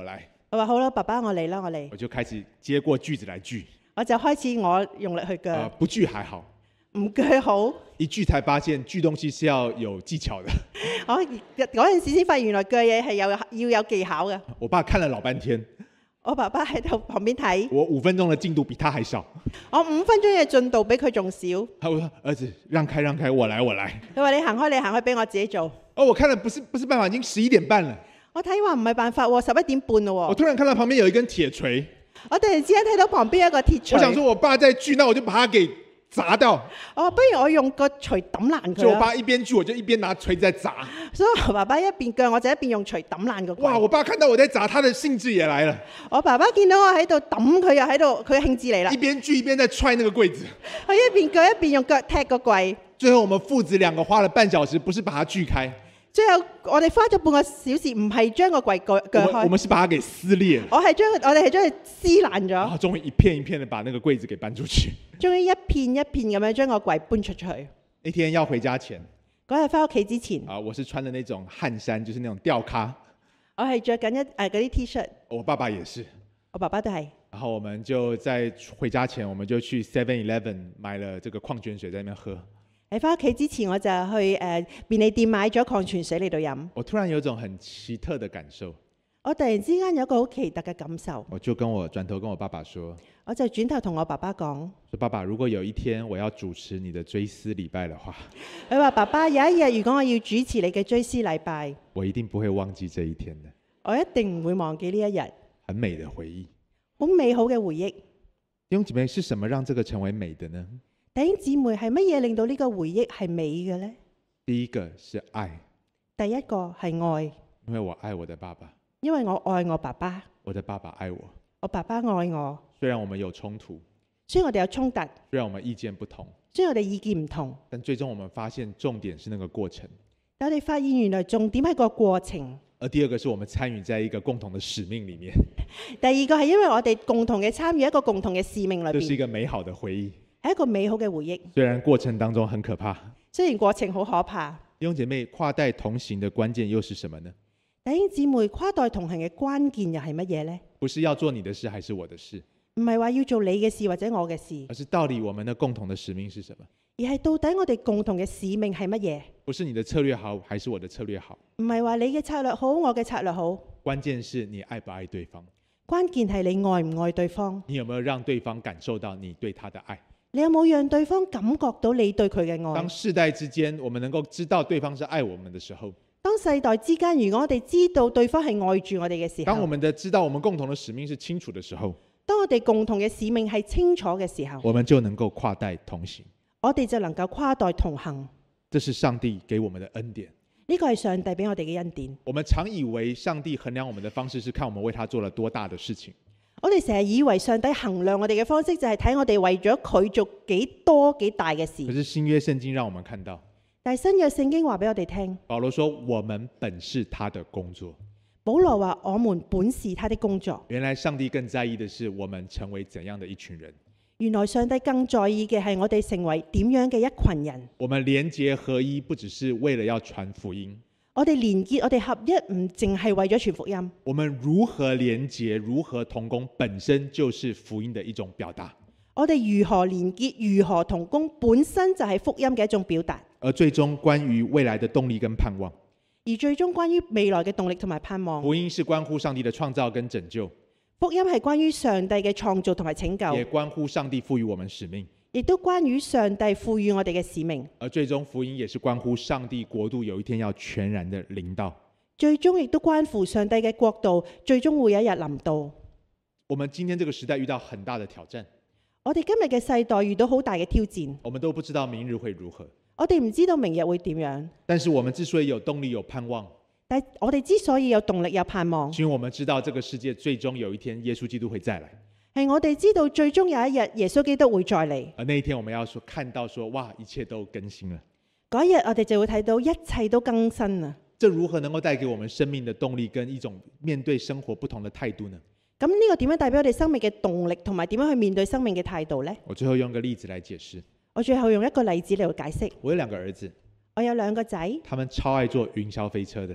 我話好啦，爸爸我嚟啦，我嚟，
我就開始接過鋸子來鋸。
我就開始我用力去鋸，
不鋸還好，
唔鋸好。
一鋸才發現鋸東西是要有技巧的。
我嗰陣時先發現原來鋸嘢係要有技巧嘅。
我爸看了老半天，
我爸爸喺度旁邊睇，
我5分鐘的進度比他還少。
我5分鐘嘅進度比佢仲少。
他說：兒子，讓開讓開，我來我來。
佢話你行開，你行開，俾我自己做。
我看了不是辦法，已經11點半了。
我睇話唔係辦法喎，11點半咯喎。
我突然看到旁邊有一根鐵錘，
我突然之間睇到旁邊有一個鐵錘。
我想說我爸在鋸，那我就把它給砸掉。
我話不如我用個錘抌爛佢啦。
就我爸一邊鋸，我就一邊拿錘子在砸。
所以我爸爸一邊鋸，我就一邊用錘抌爛個櫃。
哇！我爸看到我在砸，他的興致也來了。
我爸爸見到我喺度抌佢，又喺度，佢興致嚟啦。
一邊鋸一邊在踹那個櫃子。
佢一邊鋸一邊用腳踢個櫃。
最後我們父子兩個花了半小時，不是把它鋸開。
最後我哋花咗半個小時，唔係將個櫃鋸開，
我們是把它給撕裂。
我哋係將佢撕爛咗。
然後終於一片一片的把那個櫃子給搬出去。
終於一片一片咁樣將個櫃搬出去。
那天要回家前，
嗰日翻屋企之前，
我是穿的那種汗衫，就是那種吊咖。
我係着緊嗰啲 T-shirt。
我爸爸也是。
我爸爸都係。
然後我們就在回家前，我們就去 7-Eleven 買了這個礦泉水在那邊喝。
喺翻屋企之前，我就去便利店買咗礦泉水嚟到飲。
我突然有種很奇特的感受。
我突然之間有一個好奇特嘅感受。
我就轉頭跟我爸爸說。
我就轉頭同我爸爸講：
說爸爸，如果有一天我要主持你的追思禮拜的話，
佢話爸爸，有一日如果我要主持你嘅追思禮拜，
我一定不會忘記這一天的。
我一定唔會忘記呢一日。
很美的回憶，
好美好嘅回憶。
弟兄姊妹，是什麼讓這個成為美的呢？
弟兄姊妹，係乜嘢令到呢個回憶係美嘅呢？
第一個是愛。
第一個係愛，
因為我愛我的爸爸。
因為我愛我爸爸。
我的爸爸愛我。
我爸爸愛我。
雖然我們有衝突，
雖然我哋有衝突，
雖然我們意見不同，
雖然我哋意見唔同，
但最終我們發現重點是那個過程。
但我哋發現原來重點係個過程。
而第二個是我們參與在一個共同的使命裡面。
第二個係因為我哋共同嘅參與一個共同嘅使命裏邊。
這是一個美好的回憶，
係一個美好嘅回憶。
雖然過程當中很可怕，
雖然過程好可怕。
弟兄姐妹，跨代同行的關鍵又是什麼呢？
弟兄姊妹，跨代同行嘅關鍵又係乜嘢呢？
不是要做你的事還是我的事，
唔係話要做你嘅事或者我嘅事，
而是到底我們的共同的使命是什麼？
而係到底我哋共同嘅使命係乜嘢？
不是你的策略好還是我的策略好，
唔係話你嘅策略好，我嘅策略好，
關鍵是你愛不愛對方。
關鍵係你愛唔愛對方。
你有沒有讓對方感受到你對他的愛？
你有冇讓對方感覺到你對佢嘅愛？
當世代之間我們能夠知道對方是愛我們的時候，
當世代之間如果我哋知道對方係愛住我哋嘅時候，
當我們知道我們共同的使命是清楚的時候，
當我哋共同嘅使命係清楚嘅時候，
我們就能夠跨代同行。
我哋就能夠跨代同行。
這是上帝給我們的恩典。
呢個係上帝俾我哋嘅恩典。
我們常以為上帝衡量我們的方式是看我們為他做了多大的事情。
我哋成日以為上帝衡量我哋嘅方式就係睇我哋為咗佢做幾多幾大嘅事。
可是新約聖經讓我們看到，
但係新約聖經話俾我哋聽，
保羅說我們本是他的工作。
保羅話我們本是他的工作。
原來上帝更在意的是我們成為怎樣的一群人。
原來上帝更在意嘅係我哋成為點樣嘅一群人。
我們連結合一，不只是為了要傳福音。
我哋連結，我哋合一，唔淨係為咗傳福音。
我們如何連結，如何同工，本身就是福音的一種表達。
我哋如何連結，如何同工，本身就係福音嘅一種表達。
而最終關於未來的動力跟盼望，
而最終關於未來嘅動力同埋盼望。
福音是關乎上帝的創造跟拯救。
福音係關於上帝嘅創造同埋拯救，
也關乎上帝賦予我們使命，
亦都關於上帝賦予我哋嘅使命。
而最終福音也是關乎上帝國度有一天要全然的臨到。
最終亦都關乎上帝嘅國度最終會有一日臨到。
我們今天這個時代遇到很大的挑戰，
我哋今日嘅世代遇到好大嘅挑戰，
我們都不知道明日會如何。
我哋唔知道明日會點樣，
但是我們之所以有動力有盼望，
但我哋之所以有動力有盼望，
因為我們知道這個世界最終有一天耶穌基督會再來，
係我哋知道最終有一日耶穌基督會再嚟。
而那一天我們要看到說，哇，一切都更新了。
嗰一日我哋就會睇到一切都更新啦。
這如何能夠帶給我們生命的動力跟一種面對生活不同的態度呢？
咁呢個點樣帶俾我哋生命嘅動力，同埋點樣去面對生命嘅態度呢？
我最後用個例子來解釋。
我最後用一個例子嚟解釋。
我有兩個兒子，
我有兩個仔，
他們超愛坐雲霄飛車的。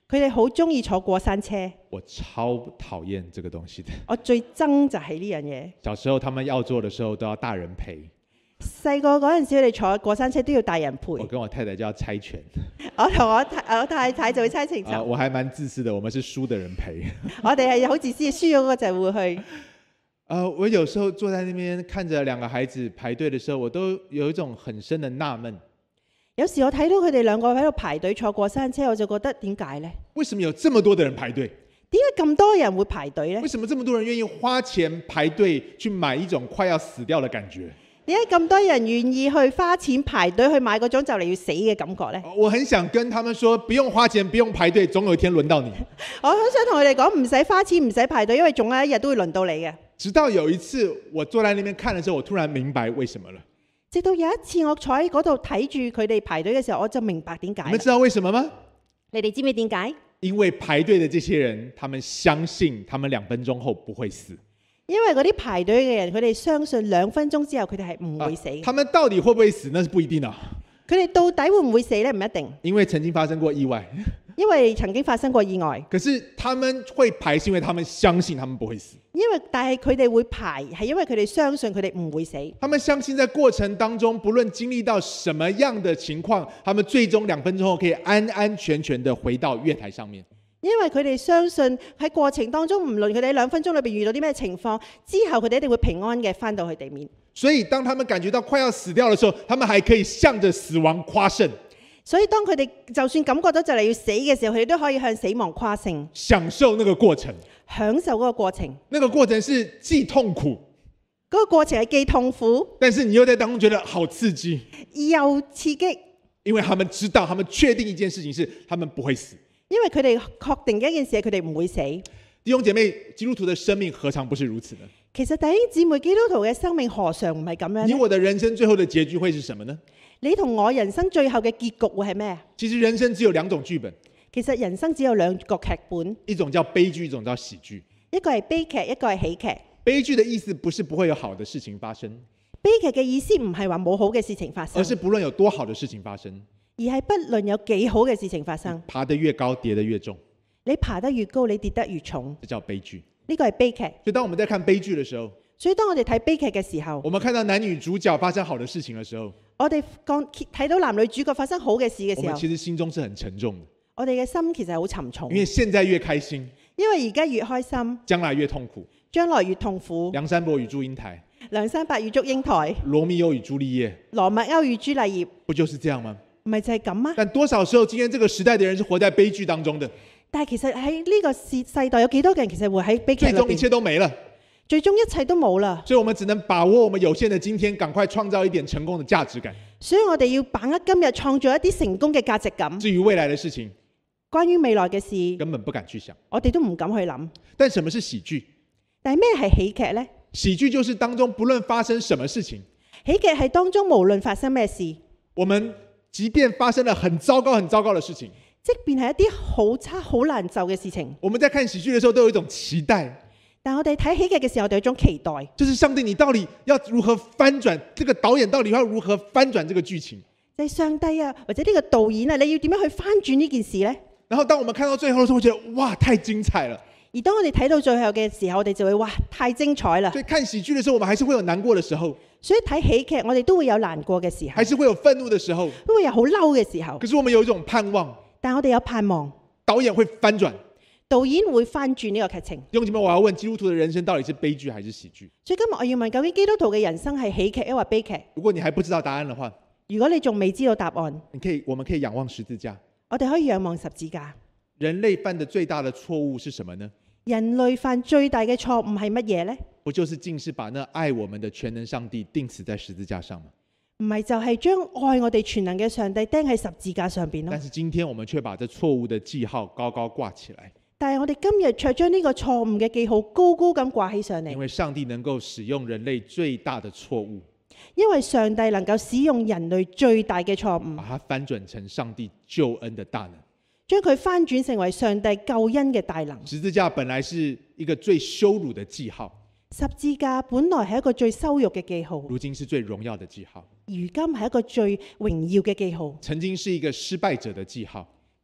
佢哋好中意坐過山車，
我超讨厌这个东西的。
我最憎就係呢樣嘢。
小时候他们要做的时候都要大人陪，
細個嗰陣時，佢哋坐過山車都要大人陪。
我跟我太太就要猜拳。
我同我太太就會猜情
啊，
仇。
我还蛮自私的，我们是输的人陪。
我哋係好自私，輸咗嗰個就會去。
我有时候坐在那边看着两个孩子排队的时候，我都有一种很深的纳闷，
有時我睇到佢哋兩個喺度排隊坐過山車，我就覺得點解呢？
为什么有这么多的人排队？
點解咁多人會排隊呢
为？什么这么多人愿意花钱排队去买一种快要死掉的感觉？
點解咁多人願意去花錢排隊去買嗰種就嚟要死嘅感覺呢？
我很想跟他们说，不用花钱，不用排队，总有一天轮到你。
我好想同佢哋講，唔使花錢，唔使排隊，因為總有一日都會輪到你嘅。
直到有一次我坐在那边看的时候，我突然明白为什么了。
直到有一次我坐喺嗰度睇住佢哋排隊嘅時候，我就明白點解啦。
你们知道为什么嗎？
你哋知唔知點解？
因为排队的这些人，他们相信他们2分钟后不会死。
因為嗰啲排隊嘅人，佢哋相信2分鐘之後佢哋係唔會死嘅。
他们到底会不会死，那是不一定的。
佢哋到底會唔會死呢？唔一定，
因为曾经发生过意外。
因為曾經發生過意外。
可是他们会排，是因为他们相信他们不会死。
但係佢哋會排，係因為佢哋相信佢哋唔會死。
他们相信在过程当中，不论经历到什么样的情况，他们最终2分钟后可以安安全全的回到月台上面。
因為佢哋相信喺過程當中，唔論佢哋喺2分鐘裏邊遇到啲咩情況，之後佢哋一定會平安嘅翻到去地面。
所以当他们感觉到快要死掉的时候，他们还可以向着死亡夸胜，
所以當佢哋就算感覺到就嚟要死嘅時候，佢哋都可以向死亡誇勝，
享受那个过程。
享受嗰個過程。
那个过程是既痛苦，
嗰個過程係既痛苦
但是你又在当中觉得好刺激，
又刺激，
因为他们知道，他们确定一件事情是他们不会死。
因為佢哋確定嘅一件事係佢哋唔會死。
弟兄姐妹，基督徒的生命何尝不是如此呢？
其實弟兄姊妹，基督徒嘅生命何嘗唔係咁樣呢？
你我的人生最后的结局會是什麼呢？
你同我人生最後嘅結局會係咩？
其實人生只有2種劇本，
其實人生只有2個劇本，
一種叫悲劇，一種叫喜劇。
一個係悲劇，一個係喜劇。
悲劇的意思不是不會有好的事情發生，
悲劇嘅意思唔係話冇好嘅事情發生，
而是不論有多好的事情發生，
而係不論有幾好嘅事情發生，
爬得越高，跌得越重，
你爬得越高，你跌得越重，
這叫悲劇。
呢個係悲劇。
所以當我們在看悲劇的時候，
所以當我哋睇悲劇嘅時候，
我們看到男女主角發生好的事情的時候，
我哋睇到男女主角發生好嘅事嘅時候，
我們其實心中是很沉重的，
我哋嘅心其實係好沉重
因，為現在越開心，
因為而家越開心，
將來越痛苦。
將來越痛苦。
梁山伯與祝英台，
梁山伯與祝英台，
羅密歐與朱麗葉，
羅密歐與朱麗葉，
不就是這樣嗎？
唔係就係咁嗎？
但多少時候，今天這個時代的人是活在悲劇當中的，
但係其實喺呢個世代有幾多個人其實會喺悲劇裏
最終一切
邊，
都沒了。
最終一切都冇啦。
所以我們只能把握我們有限的今天，趕快創造一點成功的價值感。
所以我哋要把握今日，創造一啲成功嘅價值感。
至於未來的事情，
關於未來嘅事，
根本不敢去想。
我哋都唔敢去諗。
但什麼是喜劇？
但係咩係喜劇呢？
喜劇就是當中不論發生什麼事情，
喜劇係當中無論發生咩事，
我們即便發生了很糟糕、很糟糕的事情，
即便係一啲好差、好難受嘅事情，
我們在看喜劇的時候都有一種期待，
但我哋睇喜劇嘅時候，我哋有一種期待，
就是上帝你到底要如何翻轉，這個導演到底要如何翻轉這個劇情。
就係上帝啊，或者呢個導演啊，你要點樣去翻轉呢件事呢？
然後當我們看到最後的時候，會覺得哇，太精彩了。
而當我哋睇到最後嘅時候，我哋就會哇，太精彩啦！
所以看喜劇的時候，我們還是會有難過的時候，
所以睇喜劇，我哋都會有難過嘅時候
還，是會有憤怒的時候。
都會有好嬲嘅時候
可。是我們有一種盼望，
但我哋有盼望，
導演會翻轉。
導演會翻轉呢個劇情。
弟兄姐妹，我要問基督徒的人生到底是悲劇還是喜劇？
所以今日我要問，究竟基督徒嘅人生係喜劇抑或悲劇？
如果你還不知道答案的話，
如果你仲未知道答案，
我們可以仰望十字架。
我哋可以仰望十字架。
人類犯的最大的錯誤是什麼呢？
人類犯最大嘅錯誤係乜嘢呢？
不就是竟是把那愛我們的全能上帝釘死在十字架上嗎？
唔係就係將愛我哋全能嘅上帝釘喺十字架上邊咯
但。是今天我們卻把這錯誤的記號高高掛起來，
但係我哋今日卻將呢個錯誤嘅記號高高咁掛起上嚟，
因為上帝能夠使用人類最大的錯誤，
因為上帝能夠使用人類最大嘅錯誤
把，它翻轉成上帝救恩的大能。
將佢翻轉成為上帝救恩嘅大能。
十字架本來是一個最羞辱的記號，
十字架本來係一個最羞辱嘅記號，
如今是最榮耀的記號。
如今係一個最榮耀嘅記號，
曾經是一個失敗者的記號，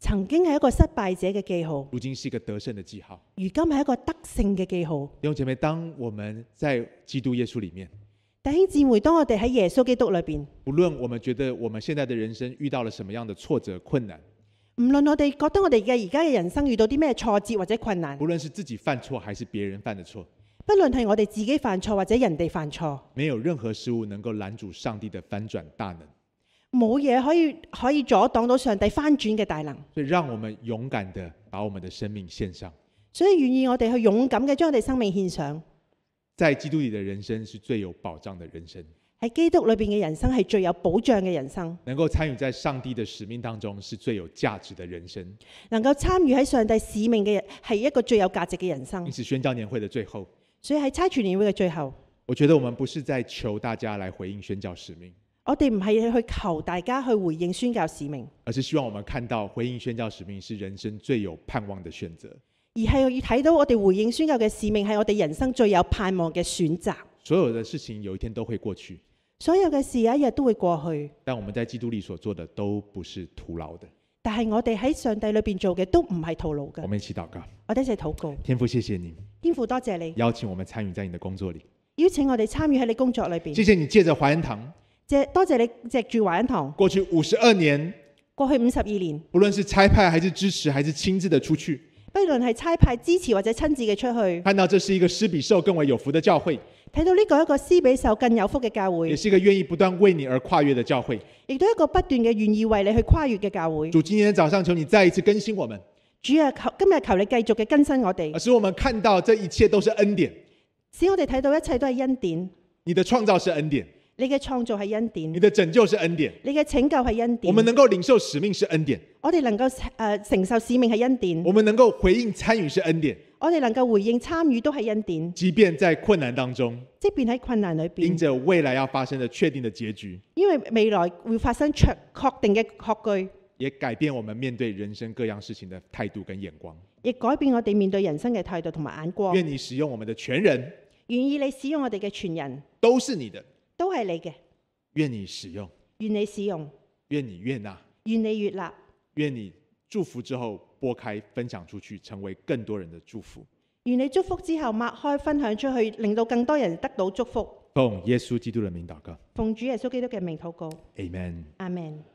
曾經係一個失敗者嘅記號，
如今是一個得勝的記號。
如今係一個得勝嘅記號。
弟兄姐妹，當我們在基督耶穌裡面，
弟兄姊妹，當我哋喺耶穌基督裏邊，
無論我們覺得我們現在的人生遇到了什麼樣的挫折困難，
唔論我哋覺得我哋嘅而家嘅人生遇到啲咩挫折或者困難，
無論是自己犯錯還是別人犯的錯，
不論係我哋自己犯錯或者人哋犯錯，
沒有任何事物能夠攔阻上帝的翻轉大能。
冇嘢可以阻擋到上帝翻轉嘅大能。
所以讓我們勇敢地把我們的生命獻上。
所以願意我哋去勇敢嘅將我哋生命獻上。
在基督裡的人生是最有保障的人生，
喺基督裏邊嘅人生係最有保障嘅人生，
能夠參與在上帝的使命當中是最有價值的人生。
能夠參與喺上帝使命嘅係一個最有價值嘅人生
因。此宣教年會的最後，
所以喺差傳年會嘅最後，
我覺得我們不是在求大家來回應宣教使命，
我哋唔係去求大家去回應宣教使命，
而是希望我們看到回應宣教使命是人生最有盼望的選擇。
而係要睇到我哋回應宣教嘅使命係我哋人生最有盼望嘅選擇。
所有的事情有一天都會過去，
所有嘅事有一日都會過去，
但我們在基督裡所做的都不是徒勞的。
但係我哋喺上帝裏邊做嘅都唔係徒勞嘅。
我們一起禱告。
我哋一齊禱告。
天父，謝謝你
天父，多謝你
邀請我們參與在你的工作裡，
邀請我哋參與喺你工作裏邊。
謝謝你借着華恩堂
多謝你藉住華恩堂
過去52年，
過去52年，
不論是差派還是支持還是親自的出去，
不論係差派支持或者親自嘅出去，
看到這是一個施比受更為有福的教會，
睇到呢個一個施比受更有福嘅教
也
會，
是一個願意不斷為你而跨越的教會。
亦都一個不斷嘅願意為你去跨越嘅教會。
主，今天早上求你再一次更新我們，
主啊，今日求你繼續嘅更新我哋，
使我們看到這一切都是恩典。
使我哋睇到一切都係恩典。
你的創造是恩典，
你嘅創造係恩典，
你的拯救是恩典，
你嘅拯救係恩典。
我們能夠領受使命是恩典，
我哋能夠承受使命係恩典，
我們能夠回應參與是恩典。
我哋能夠回應參與都係恩典。
即便在困難當中，
即便喺困難裏邊，
因着未來要發生的確定的結局，
因為未來會發生確定嘅確據，
也改變我們面對人生各樣事情的態度跟眼光。
亦改變我哋面對人生嘅態度同埋眼光。
願你使用我們的全人，
願意你使用我哋嘅全人，
都是你的，
都係你嘅。
願你使用，
願你使用，
願你悅納，
願你悅納，
願你祝福之後撥開分享出去，成為更多人的祝福。
願你祝福之後擘開分享出去，令到更多人得到祝福。
奉耶穌基督的名禱告，
奉主耶穌基督嘅名禱告。
Amen。
阿們。